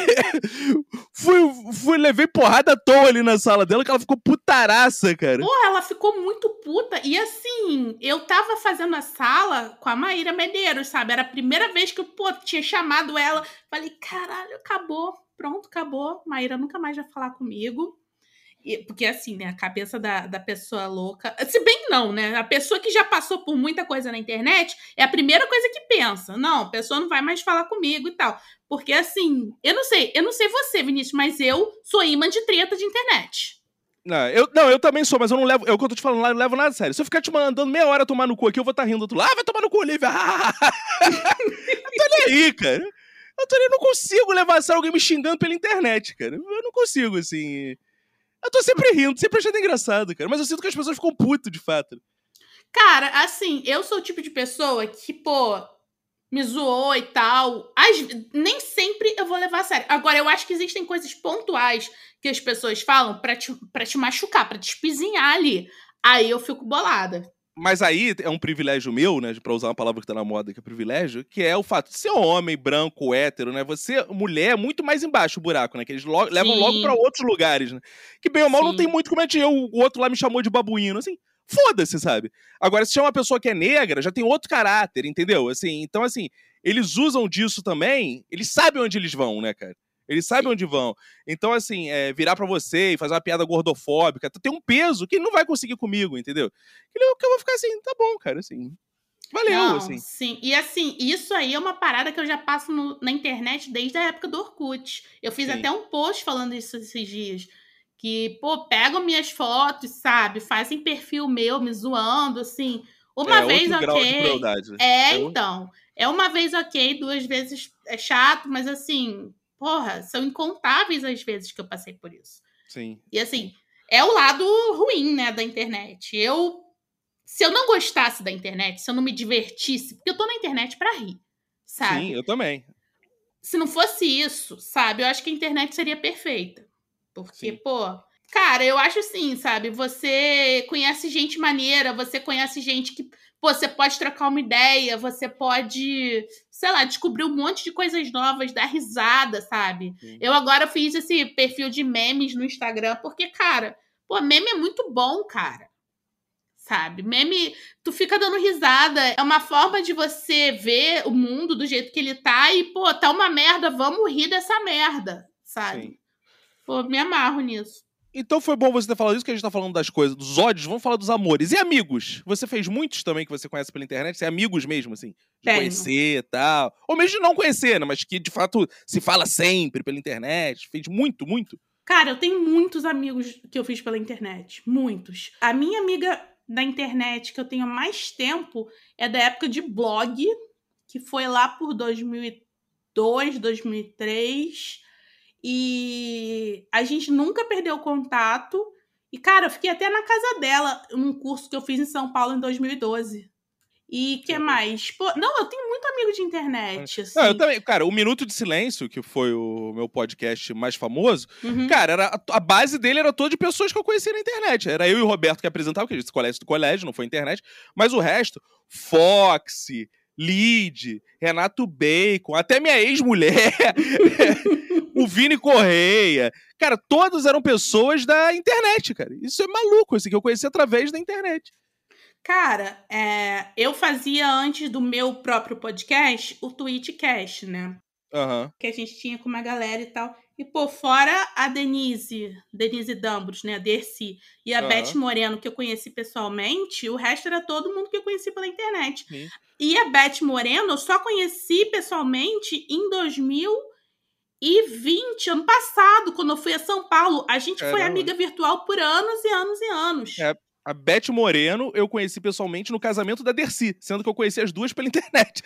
fui, fui... Levei porrada à toa ali na sala dela, que ela ficou putaraça, cara. Porra, ela ficou muito puta. E assim, eu tava fazendo a sala com a Maíra Medeiros, sabe? Era a primeira vez que eu, pô, tinha chamado ela. Falei, caralho, acabou. Pronto, acabou. Maíra nunca mais vai falar comigo. E, porque assim, né, a cabeça da, da pessoa louca... Se bem não, né? A pessoa que já passou por muita coisa na internet é a primeira coisa que pensa. Não, a pessoa não vai mais falar comigo e tal. Porque assim, eu não sei, eu não sei você, Vinícius, mas eu sou imã de treta de internet. Não eu, não, eu também sou, mas eu não levo. É o que eu tô te falando lá, eu não levo nada a sério. Se eu ficar te mandando meia hora tomar no cu aqui, eu vou estar tá rindo do outro lado. Ah, vai tomar no cu, Olivia! Eu tô nem aí, cara. Eu tô nem, não consigo levar a sério alguém me xingando pela internet, cara. Eu não consigo, assim. Eu tô sempre rindo, sempre achando engraçado, cara. Mas eu sinto que as pessoas ficam putas, de fato. Cara, assim, eu sou o tipo de pessoa que, pô, me zoou e tal. As, nem sempre eu vou levar a sério. Agora, eu acho que existem coisas pontuais que as pessoas falam pra te, pra te machucar, pra te espizinhar ali. Aí eu fico bolada. Mas aí é um privilégio meu, né, pra usar uma palavra que tá na moda, que é privilégio, que é o fato de ser homem, branco, hétero, né, você, mulher, é muito mais embaixo o buraco, né, que eles lo- levam logo pra outros lugares, né, que bem ou mal Sim. não tem muito como é que eu, o outro lá me chamou de babuíno, assim, foda-se, sabe? Agora, se é uma pessoa que é negra, já tem outro caráter, entendeu? Assim, então, assim, eles usam disso também, eles sabem onde eles vão, né, cara? Eles sabem onde vão. Então, assim, é, virar pra você e fazer uma piada gordofóbica tem um peso que ele não vai conseguir comigo, entendeu? Que eu, que eu vou ficar assim, tá bom, cara, assim. Valeu, Não, assim. sim. E assim, isso aí é uma parada que eu já passo no, na internet desde a época do Orkut. Eu fiz Sim. até um post falando isso esses dias. Que, pô, pegam minhas fotos, sabe? Fazem perfil meu, me zoando, assim. Uma É vez, outro grau de ok. crueldade. É, É um- então. É uma vez, ok. Duas vezes é chato, mas assim, porra, são incontáveis as vezes que eu passei por isso. Sim. E assim, é o lado ruim, né, da internet. Eu, se eu não gostasse da internet, se eu não me divertisse, porque eu tô na internet pra rir, sabe? Sim, eu também. Se não fosse isso, sabe, eu acho que a internet seria perfeita. Porque, Sim. pô, cara, eu acho assim, sabe, você conhece gente maneira, você conhece gente que, pô, você pode trocar uma ideia, você pode, sei lá, descobrir um monte de coisas novas, dar risada, sabe? Sim. Eu agora fiz esse perfil de memes no Instagram, porque, cara, pô, meme é muito bom, cara. Sabe? Meme, tu fica dando risada. É uma forma de você ver o mundo do jeito que ele tá e, pô, tá uma merda, vamos rir dessa merda, sabe? Sim. Pô, me amarro nisso. Então foi bom você ter falado isso, que a gente tá falando das coisas, dos ódios, vamos falar dos amores. E amigos? Você fez muitos também que você conhece pela internet? Você é amigos mesmo, assim? De Tenho. conhecer e tal. Ou mesmo de não conhecer, né? Mas que de fato se fala sempre pela internet. Fez muito, muito. Cara, eu tenho muitos amigos que eu fiz pela internet. Muitos. A minha amiga da internet que eu tenho mais tempo é da época de blog, que foi lá por dois mil e dois, dois mil e três. E a gente nunca perdeu contato. E, cara, eu fiquei até na casa dela num curso que eu fiz em São Paulo em dois mil e doze. E que mais? Pô, não, eu tenho muito amigo de internet, assim. Não, eu também, cara, o Minuto de Silêncio, que foi o meu podcast mais famoso, Uhum. cara, era, a, a base dele era toda de pessoas que eu conhecia na internet. Era eu e o Roberto que apresentavam, que a gente colégio do colégio, não foi internet, mas o resto, Foxy, Lid, Renato Bacon, até minha ex-mulher, o Vini Correia. Cara, todos eram pessoas da internet, cara. Isso é maluco, assim, que eu conheci através da internet. Cara, é, eu fazia antes do meu próprio podcast o Twitchcast, né? Aham. Que a gente tinha com uma galera e tal. E, pô, fora a Denise, Denise Dambros, né? A Dercy, e a Aham. Beth Moreno, que eu conheci pessoalmente, o resto era todo mundo que eu conheci pela internet. Sim. E a Beth Moreno eu só conheci pessoalmente em dois mil e vinte, ano passado, quando eu fui a São Paulo. A gente foi Caramba. amiga virtual por anos e anos e anos. É, a Beth Moreno eu conheci pessoalmente no casamento da Dercy, sendo que eu conheci as duas pela internet.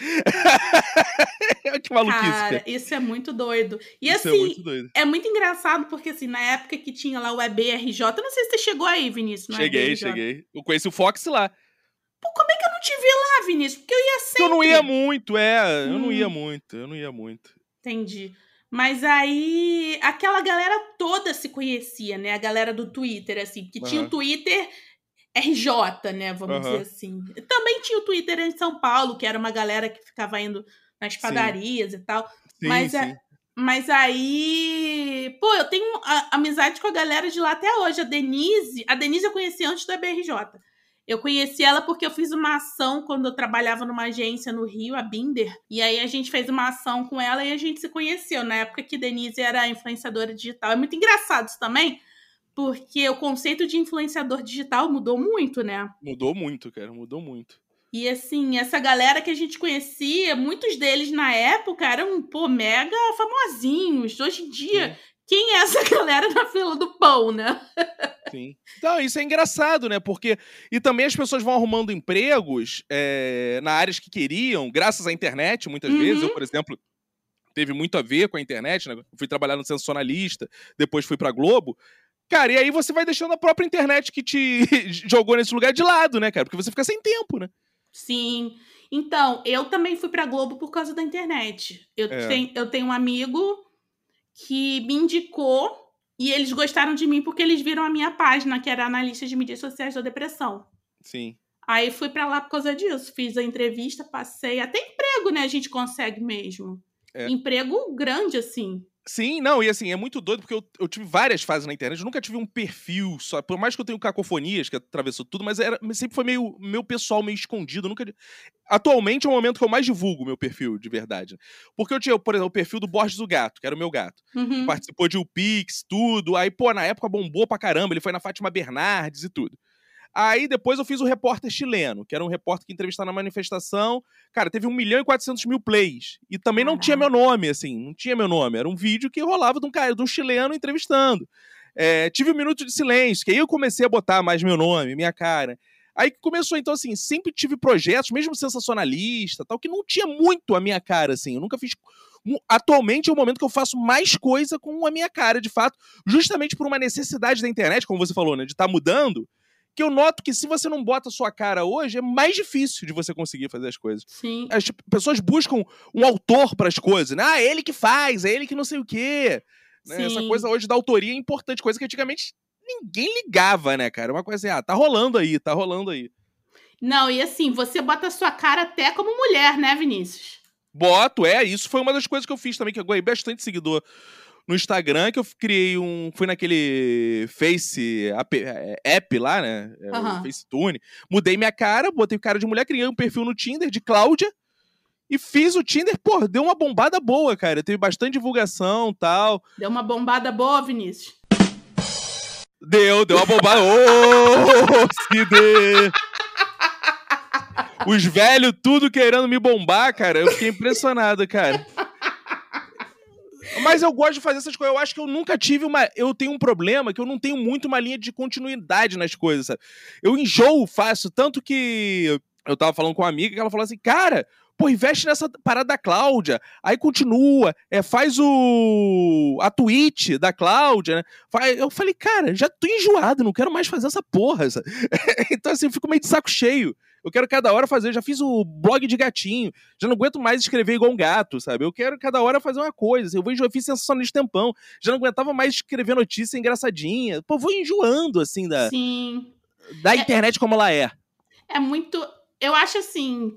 Que maluquice, Cara, cara. isso é muito doido. E Isso assim, é muito doido. é muito engraçado, porque assim, na época que tinha lá o E B R J, eu não sei se você chegou aí, Vinícius, no Cheguei, E B R J. cheguei. Eu conheci o Fox lá. Pô, como é que eu não te vi lá, Vinícius? Porque eu ia sempre. Eu não ia muito, é. Eu não Hum. ia muito, eu não ia muito. Entendi. Mas aí, aquela galera toda se conhecia, né? A galera do Twitter, assim, que tinha Aham. o Twitter R J, né? Vamos Aham. dizer assim. Também tinha o Twitter em São Paulo, que era uma galera que ficava indo nas padarias e tal. Sim, Mas, sim. é- mas aí, pô, eu tenho a- amizade com a galera de lá até hoje. A Denise, a Denise eu conheci antes do E B R J. Eu conheci ela porque eu fiz uma ação quando eu trabalhava numa agência no Rio, a Binder. E aí a gente fez uma ação com ela e a gente se conheceu. Na época que Denise era influenciadora digital. É muito engraçado isso também, porque o conceito de influenciador digital mudou muito, né? Mudou muito, cara, mudou muito. E assim, essa galera que a gente conhecia, muitos deles na época eram, pô, mega famosinhos. Hoje em dia, Sim. quem é essa galera na fila do pão, né? Sim. Então, isso é engraçado, né? Porque... E também as pessoas vão arrumando empregos é, na áreas que queriam, graças à internet, muitas uhum. vezes. Eu, por exemplo, teve muito a ver com a internet, né? Fui trabalhar no Sensacionalista, depois fui pra Globo. Cara, e aí você vai deixando a própria internet que te jogou nesse lugar de lado, né, cara? Porque você fica sem tempo, né? Sim. Então, eu também fui pra Globo por causa da internet. Eu, é. tenho, eu tenho um amigo que me indicou e eles gostaram de mim porque eles viram a minha página, que era analista de mídias sociais da depressão. Sim. Aí fui pra lá por causa disso. Fiz a entrevista, passei. Até emprego, né? A gente consegue mesmo. É. Emprego grande, assim. Sim, não, e assim, é muito doido porque eu, eu tive várias fases na internet, eu nunca tive um perfil só, por mais que eu tenha cacofonias, que atravessou tudo, mas era, sempre foi meio meu pessoal meio escondido, eu nunca... Atualmente é o momento que eu mais divulgo meu perfil, de verdade. Porque eu tinha, por exemplo, o perfil do Borges do Gato, que era o meu gato, uhum. que participou de U Pix, tudo, aí, pô, na época bombou pra caramba, ele foi na Fátima Bernardes e tudo. Aí depois eu fiz o Repórter Chileno, que era um repórter que entrevistava na manifestação. Cara, teve um milhão e quatrocentos mil plays. E também não tinha meu nome, assim, não tinha meu nome. Era um vídeo que rolava de um cara, de um chileno entrevistando. É, tive um minuto de silêncio, que aí eu comecei a botar mais meu nome, minha cara. Aí que começou, então, assim, sempre tive projetos, mesmo sensacionalista, tal, que não tinha muito a minha cara, assim. Eu nunca fiz... Atualmente é o momento que eu faço mais coisa com a minha cara, de fato, justamente por uma necessidade da internet, como você falou, né, de estar mudando. Que eu noto que se você não bota a sua cara hoje, é mais difícil de você conseguir fazer as coisas. Sim. As pessoas buscam um autor para as coisas, né? Ah, é ele que faz, é ele que não sei o quê. Né? Essa coisa hoje da autoria é importante, coisa que antigamente ninguém ligava, né, cara? Uma coisa assim, ah, tá rolando aí, tá rolando aí. Não, e assim, você bota a sua cara até como mulher, né, Vinícius? Boto, é, isso foi uma das coisas que eu fiz também, que eu ganhei bastante seguidor no Instagram, que eu criei um... Fui naquele Face app, app lá, né? Uhum. O Facetune. Mudei minha cara, botei cara de mulher, criei um perfil no Tinder de Cláudia e fiz o Tinder, pô, deu uma bombada boa, cara. Teve bastante divulgação e tal. Deu uma bombada boa, Vinícius? Deu, deu uma bombada. Ô, Cid! Os velhos tudo querendo me bombar, cara. Eu fiquei impressionado, cara. Mas eu gosto de fazer essas coisas. Eu acho que eu nunca tive uma... Eu tenho um problema que eu não tenho muito uma linha de continuidade nas coisas, sabe? Eu enjoo fácil, tanto que... Eu tava falando com uma amiga que ela falou assim, cara, pô, investe nessa parada da Cláudia, aí continua, é, faz o... a Twitch da Cláudia, né? Eu falei, cara, já tô enjoado, não quero mais fazer essa porra, sabe? Então assim, eu fico meio de saco cheio. Eu quero cada hora fazer, eu já fiz o blog de gatinho, já não aguento mais escrever igual um gato, sabe? Eu quero cada hora fazer uma coisa, assim, eu vou enjoar, eu fiz sensacionalista tempão, já não aguentava mais escrever notícia engraçadinha, pô, vou enjoando, assim, da, Sim. da é, internet como ela é. É muito, eu acho assim,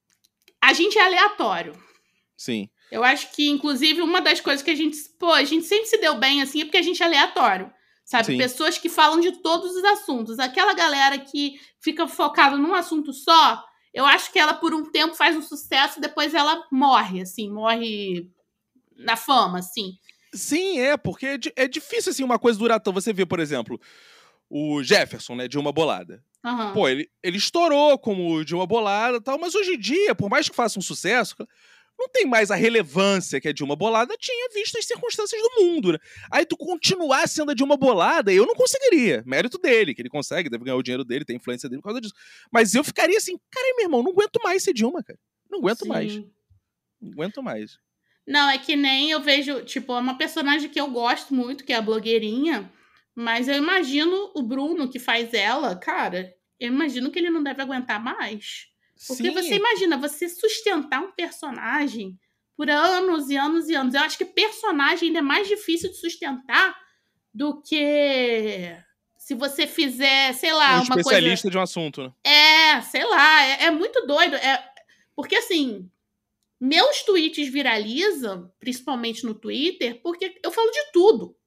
a gente é aleatório. Sim. Eu acho que, inclusive, uma das coisas que a gente, pô, a gente sempre se deu bem, assim, é porque a gente é aleatório. Sabe? Sim. Pessoas que falam de todos os assuntos. Aquela galera que fica focada num assunto só, eu acho que ela, por um tempo, faz um sucesso e depois ela morre, assim, morre na fama, assim. Sim, é, porque é, é difícil, assim, uma coisa durar tão... Você vê, por exemplo, o Jefferson, né, de Uma Bolada. Uhum. Pô, ele, ele estourou como de Uma Bolada e tal, mas hoje em dia, por mais que faça um sucesso... não tem mais a relevância que a Dilma Bolada tinha, visto as circunstâncias do mundo, né? Aí tu continuar sendo a Dilma Bolada, eu não conseguiria. Mérito dele, que ele consegue, deve ganhar o dinheiro dele, tem influência dele por causa disso. Mas eu ficaria assim, cara, meu irmão, não aguento mais ser Dilma, cara. Não aguento Sim. mais. Não aguento mais. Não, é que nem eu vejo, tipo, é uma personagem que eu gosto muito, que é a blogueirinha, mas eu imagino o Bruno, que faz ela, cara, eu imagino que ele não deve aguentar mais. Porque Sim. você imagina, você sustentar um personagem por anos e anos e anos. Eu acho que personagem ainda é mais difícil de sustentar do que se você fizer, sei lá, um uma coisa... Um especialista de um assunto, né? É, sei lá, é, é muito doido. É... Porque, assim, meus tweets viralizam, principalmente no Twitter, porque eu falo de tudo.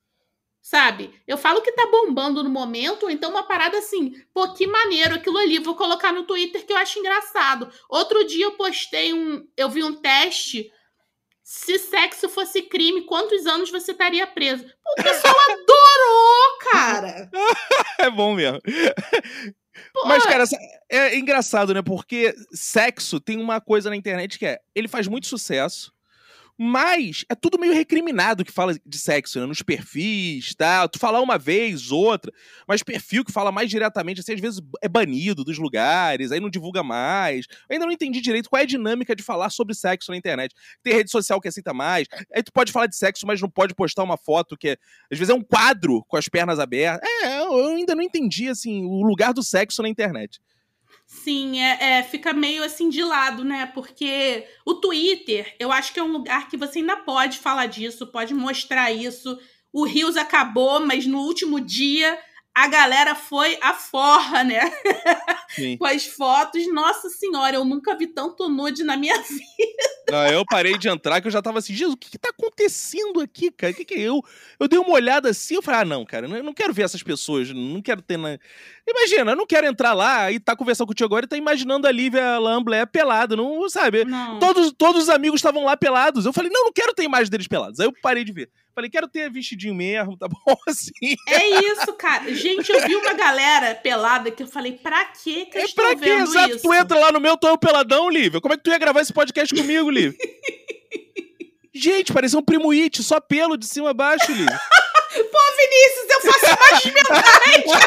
Sabe? Eu falo que tá bombando no momento, ou então uma parada assim, pô, que maneiro aquilo ali, vou colocar no Twitter que eu acho engraçado. Outro dia eu postei um, eu vi um teste, se sexo fosse crime, quantos anos você estaria preso? Pô, o pessoal adorou, cara. É bom mesmo. Pô. Mas, cara, é engraçado, né? Porque sexo tem uma coisa na internet que é, ele faz muito sucesso, mas é tudo meio recriminado que fala de sexo, né? Nos perfis, tá? Tu falar uma vez, outra, mas perfil que fala mais diretamente, assim, às vezes é banido dos lugares, aí não divulga mais. Eu ainda não entendi direito qual é a dinâmica de falar sobre sexo na internet. Tem rede social que aceita mais, aí tu pode falar de sexo, mas não pode postar uma foto que, é, às vezes, é um quadro com as pernas abertas. É, eu ainda não entendi, assim, o lugar do sexo na internet. Sim, é, é, fica meio assim de lado, né? Porque o Twitter, eu acho que é um lugar que você ainda pode falar disso, pode mostrar isso. O Reels acabou, mas no último dia a galera foi à forra, né? Sim. Com as fotos. Nossa senhora, eu nunca vi tanto nude na minha vida. Não, eu parei de entrar que eu já tava assim, Jesus, o que que tá acontecendo aqui, cara? O que que é eu? Eu dei uma olhada assim, eu falei, ah, não, cara, eu não quero ver essas pessoas, não quero ter... Na... Imagina, eu não quero entrar lá e tá conversando contigo agora e tá imaginando a Lívia Lamblé pelada, não, sabe? Não. Todos, todos os amigos estavam lá pelados. Eu falei, não, não quero ter imagem deles pelados. Aí eu parei de ver. Falei, quero ter vestidinho mesmo, tá bom assim. É isso, cara. Gente, eu vi uma galera pelada que eu falei, pra quê que eu É estou pra quê? vendo Exato, isso? tu entra lá no meu, tô eu peladão, Lívia. Como é que tu ia gravar esse podcast comigo, Lívia? Gente, parecia um Primo It, só pelo de cima a baixo, Lívia. Pô, Vinícius, eu faço imagens mentais.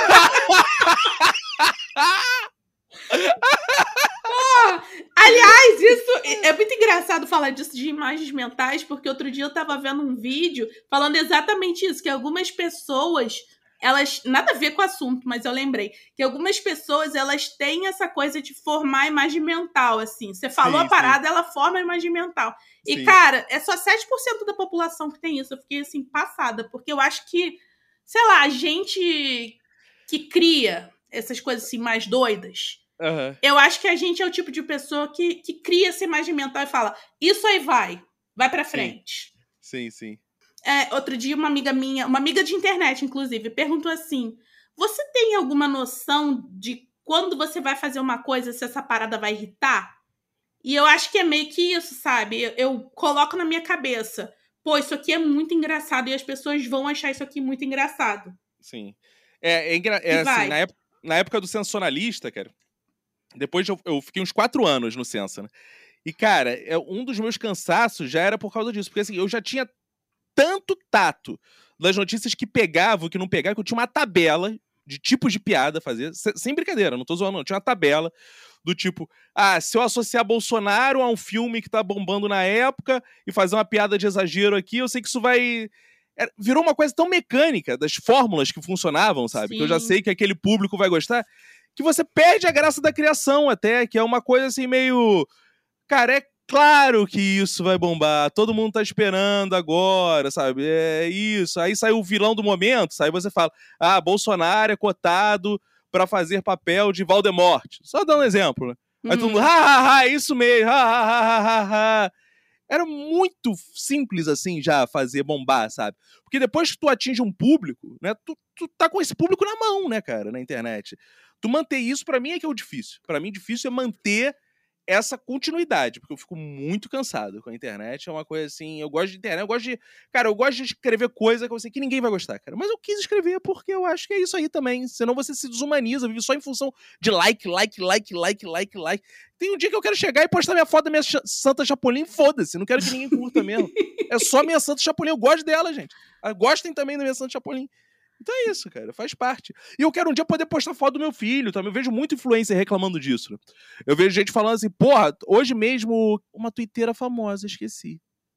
Pô, aliás, isso é muito engraçado falar disso de imagens mentais, porque outro dia eu tava vendo um vídeo falando exatamente isso, que algumas pessoas, elas, nada a ver com o assunto, mas eu lembrei, que algumas pessoas, elas têm essa coisa de formar imagem mental, assim. Você falou Sim, a parada, ela forma a imagem mental. E, Sim. cara, é só sete por cento da população que tem isso. Eu fiquei, assim, passada, porque eu acho que, sei lá, a gente que cria essas coisas, assim, mais doidas, Uhum. eu acho que a gente é o tipo de pessoa que, que cria essa imagem mental e fala, isso aí vai, vai pra frente. Sim, sim. É, outro dia uma amiga minha, uma amiga de internet, inclusive, perguntou assim, você tem alguma noção de quando você vai fazer uma coisa, se essa parada vai irritar? E eu acho que é meio que isso, sabe? Eu, eu coloco na minha cabeça, pô, isso aqui é muito engraçado e as pessoas vão achar isso aqui muito engraçado. Sim. É, é, engra... é assim, na época, na época do Sensacionalista, cara, depois eu, eu fiquei uns quatro anos no Sensa, né? E, cara, é, um dos meus cansaços já era por causa disso. Porque, assim, eu já tinha tanto tato das notícias que pegavam e que não pegavam, que eu tinha uma tabela de tipos de piada a fazer. Sem brincadeira, não tô zoando, não. Eu tinha uma tabela do tipo, ah, se eu associar Bolsonaro a um filme que tá bombando na época e fazer uma piada de exagero aqui, eu sei que isso vai... É, virou uma coisa tão mecânica das fórmulas que funcionavam, sabe? Sim. Que eu já sei que aquele público vai gostar, que você perde a graça da criação até, que é uma coisa assim meio... Cara, é claro que isso vai bombar, todo mundo tá esperando agora, sabe? É isso. Aí sai o vilão do momento, aí você fala, ah, Bolsonaro é cotado pra fazer papel de Voldemort. Só dando um exemplo, né? Aí todo mundo, ha, ha, ha, é isso mesmo, ha, ha, ha, ha, ha. Era muito simples, assim, já fazer bombar, sabe? Porque depois que tu atinge um público, né, tu, tu tá com esse público na mão, né, cara, na internet. Tu manter isso, pra mim, é que é o difícil. Pra mim, difícil é manter essa continuidade, porque eu fico muito cansado com a internet, é uma coisa assim, eu gosto de internet, eu gosto de, cara, eu gosto de escrever coisa que eu sei que ninguém vai gostar, cara, mas eu quis escrever porque eu acho que é isso aí também, senão você se desumaniza, vive só em função de like, like, like, like, like, like. Tem um dia que eu quero chegar e postar minha foto da minha Santa Chapolin, foda-se, não quero que ninguém curta mesmo, é só minha Santa Chapolin, eu gosto dela, gente, gostem também da minha Santa Chapolin. Então é isso, cara, faz parte. E eu quero um dia poder postar foto do meu filho, também. Eu vejo muito influencer reclamando disso. Né? Eu vejo gente falando assim, porra, hoje mesmo, uma tuiteira famosa, esqueci.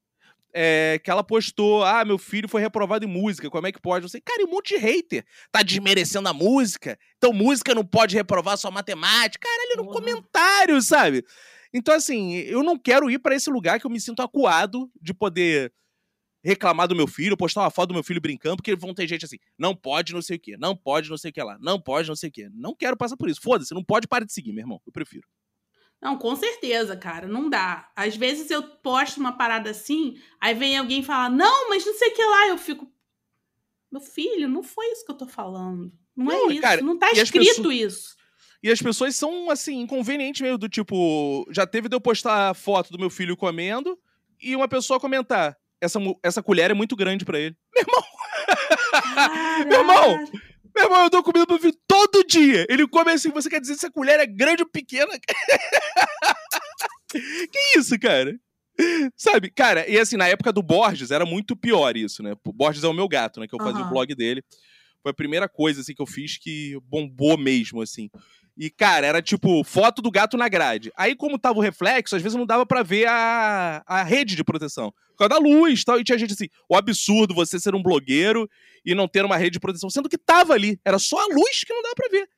É, que ela postou, ah, meu filho foi reprovado em música, como é que pode? Eu sei, cara, e um monte de hater. Tá desmerecendo a música, então música não pode reprovar só matemática. Caralho, no uhum. comentário, sabe? Então, assim, eu não quero ir pra esse lugar que eu me sinto acuado de poder... reclamar do meu filho, postar uma foto do meu filho brincando, porque vão ter gente assim, não pode não sei o que, não pode não sei o que lá, não pode não sei o que. Não quero passar por isso. Foda-se, não pode, para de seguir, meu irmão. Eu prefiro. Não, com certeza, cara, não dá. Às vezes eu posto uma parada assim, aí vem alguém falar, não, mas não sei o que lá, eu fico, meu filho, não foi isso que eu tô falando. Não, não é isso, cara, não tá escrito pessoas... isso. E as pessoas são, assim, inconvenientes mesmo, do tipo, já teve de eu postar a foto do meu filho comendo e uma pessoa comentar, Essa, essa colher é muito grande pra ele. Meu irmão! Meu irmão, meu irmão, eu dou comida pro meu filho todo dia. Ele come assim, você quer dizer se a colher é grande ou pequena? Que isso, cara? Sabe, cara, e assim, na época do Borges, era muito pior isso, né? O Borges é o meu gato, né? Que eu fazia Aham. o blog dele. Foi a primeira coisa, assim, que eu fiz que bombou mesmo, assim. E, cara, era tipo, foto do gato na grade. Aí, como tava o reflexo, às vezes não dava pra ver a, a rede de proteção. Por causa da luz e tal. E tinha gente assim, o absurdo você ser um blogueiro e não ter uma rede de proteção, sendo que tava ali. Era só a luz que não dava pra ver.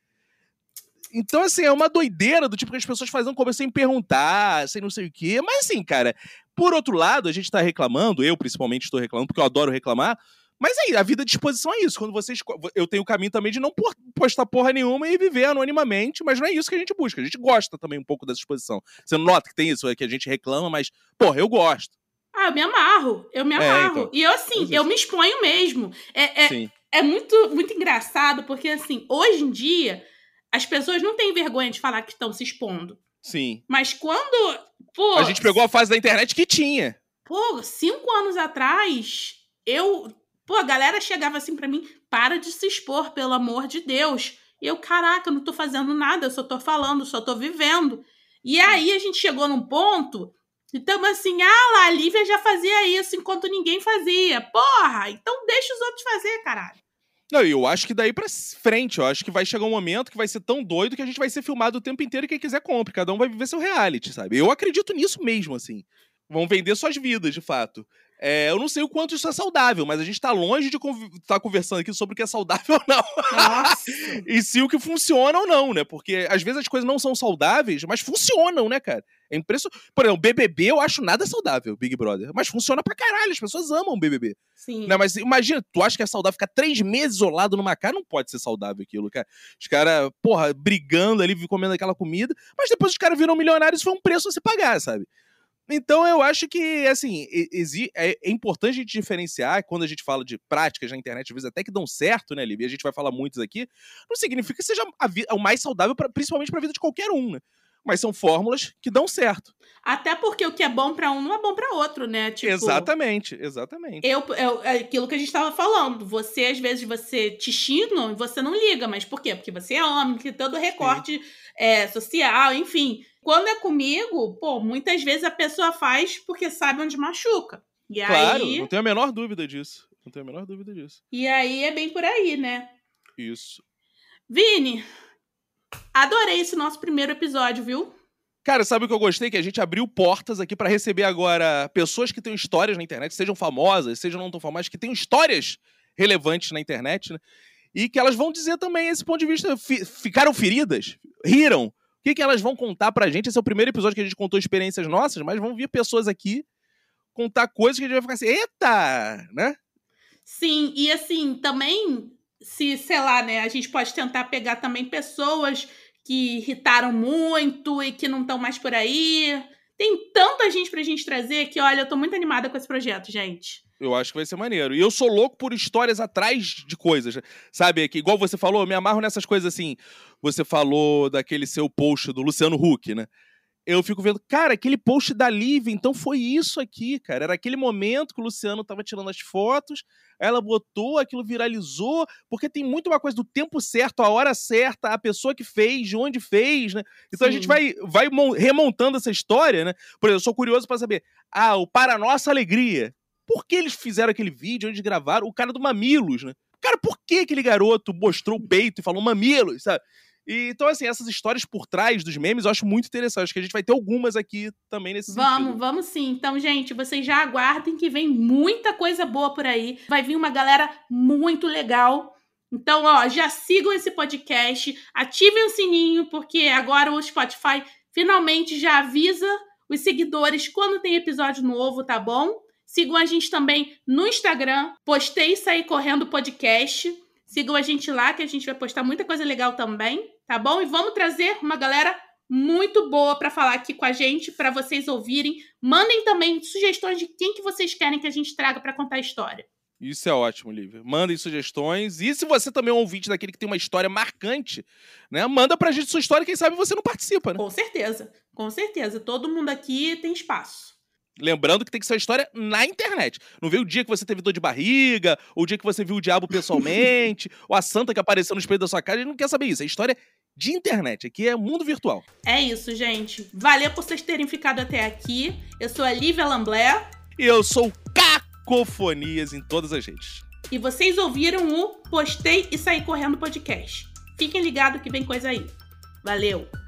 Então, assim, é uma doideira do tipo que as pessoas fazem como sem perguntar, sem não sei o quê. Mas, assim, cara, por outro lado, a gente tá reclamando, eu principalmente estou reclamando, porque eu adoro reclamar. Mas aí, a vida de exposição é isso. Quando você esco... Eu tenho o caminho também de não postar porra nenhuma e viver anonimamente, mas não é isso que a gente busca. A gente gosta também um pouco dessa exposição. Você nota que tem isso, é que a gente reclama, mas, porra, eu gosto. Ah, eu me amarro, eu me amarro. É, então. E eu, assim, eu me exponho mesmo. É, é, Sim. é muito, muito engraçado, porque, assim, hoje em dia, as pessoas não têm vergonha de falar que estão se expondo. Sim. Mas quando, pô... A gente pegou a fase da internet que tinha. Pô, cinco anos atrás, eu... Pô, a galera chegava assim pra mim, para de se expor, pelo amor de Deus. E eu, caraca, eu não tô fazendo nada, eu só tô falando, só tô vivendo. E aí a gente chegou num ponto, então assim, ah lá, a Lívia já fazia isso enquanto ninguém fazia. Porra, então deixa os outros fazer, caralho. Não, eu acho que daí pra frente, eu acho que vai chegar um momento que vai ser tão doido que a gente vai ser filmado o tempo inteiro e quem quiser compre. Cada um vai viver seu reality, sabe? Eu acredito nisso mesmo, assim. Vão vender suas vidas, de fato. É, eu não sei o quanto isso é saudável, mas a gente tá longe de estar tá conversando aqui sobre o que é saudável ou não. Nossa! E se o que funciona ou não, né? Porque às vezes as coisas não são saudáveis, mas funcionam, né, cara? É impressionante. Por exemplo, B B B eu acho nada saudável, Big Brother. Mas funciona pra caralho, as pessoas amam o B B B. Sim. Né? Mas imagina, tu acha que é saudável ficar três meses isolado numa casa? Não pode ser saudável aquilo, cara. Os caras, porra, brigando ali, comendo aquela comida, mas depois os caras viram milionários e foi um preço a se pagar, sabe? Então eu acho que, assim, é importante a gente diferenciar quando a gente fala de práticas na internet, às vezes até que dão certo, né, Lívia? A gente vai falar muitos aqui. Não significa que seja a vida, o mais saudável, pra, principalmente pra vida de qualquer um, né? Mas são fórmulas que dão certo. Até porque o que é bom pra um não é bom pra outro, né? Tipo, exatamente, exatamente. Eu, eu, é aquilo que a gente tava falando. Você, às vezes, você te xingam e você não liga. Mas por quê? Porque você é homem, que todo recorte é, social, enfim. Quando é comigo, pô, muitas vezes a pessoa faz porque sabe onde machuca. E claro, aí... não tenho a menor dúvida disso. Não tenho a menor dúvida disso. E aí é bem por aí, né? Isso. Vini, adorei esse nosso primeiro episódio, viu? Cara, sabe o que eu gostei? Que a gente abriu portas aqui pra receber agora pessoas que têm histórias na internet, sejam famosas, sejam não tão famosas, que têm histórias relevantes na internet, né? E que elas vão dizer também esse ponto de vista. Fi- ficaram feridas? Riram? O que, que elas vão contar pra gente? Esse é o primeiro episódio que a gente contou experiências nossas, mas vão vir pessoas aqui contar coisas que a gente vai ficar assim, eita, né? Sim, e assim, também, se, sei lá, né, a gente pode tentar pegar também pessoas que irritaram muito e que não estão mais por aí. Tem tanta gente pra gente trazer que, olha, eu tô muito animada com esse projeto, gente. Eu acho que vai ser maneiro. E eu sou louco por histórias atrás de coisas, sabe? Que, igual você falou, eu me amarro nessas coisas assim. Você falou daquele seu post do Luciano Huck, né? Eu fico vendo, cara, aquele post da Lívia, então foi isso aqui, cara. Era aquele momento que o Luciano tava tirando as fotos, ela botou, aquilo viralizou, porque tem muito uma coisa do tempo certo, a hora certa, a pessoa que fez, de onde fez, né? Então Sim. a gente vai, vai remontando essa história, né? Por exemplo, eu sou curioso pra saber, ah, o Para Nossa Alegria. Por que eles fizeram aquele vídeo onde gravaram o cara do Mamilos, né? Cara, por que aquele garoto mostrou o peito e falou Mamilos, sabe? E, então, assim, essas histórias por trás dos memes eu acho muito interessante. Acho que a gente vai ter algumas aqui também nesse vamos, sentido. Vamos, vamos sim. Então, gente, vocês já aguardem que vem muita coisa boa por aí. Vai vir uma galera muito legal. Então, ó, já sigam esse podcast, ativem o sininho, porque agora o Spotify finalmente já avisa os seguidores quando tem episódio novo, tá bom? Sigam a gente também no Instagram, Postei Sair Correndo Podcast. Sigam a gente lá, que a gente vai postar muita coisa legal também, tá bom? E vamos trazer uma galera muito boa para falar aqui com a gente, para vocês ouvirem. Mandem também sugestões de quem que vocês querem que a gente traga para contar a história. Isso é ótimo, Lívia. Mandem sugestões. E se você também é um ouvinte daquele que tem uma história marcante, né? Manda pra gente sua história, quem sabe você não participa, né? Com certeza, com certeza. Todo mundo aqui tem espaço. Lembrando que tem que ser uma história na internet. Não vê o dia que você teve dor de barriga, ou o dia que você viu o diabo pessoalmente, ou a santa que apareceu no espelho da sua casa. A gente não quer saber isso. É história de internet. Aqui é mundo virtual. É isso, gente. Valeu por vocês terem ficado até aqui. Eu sou a Lívia Lamblé. E eu sou Cacofonias em todas as redes. E vocês ouviram o Postei e Saí Correndo podcast. Fiquem ligados que vem coisa aí. Valeu!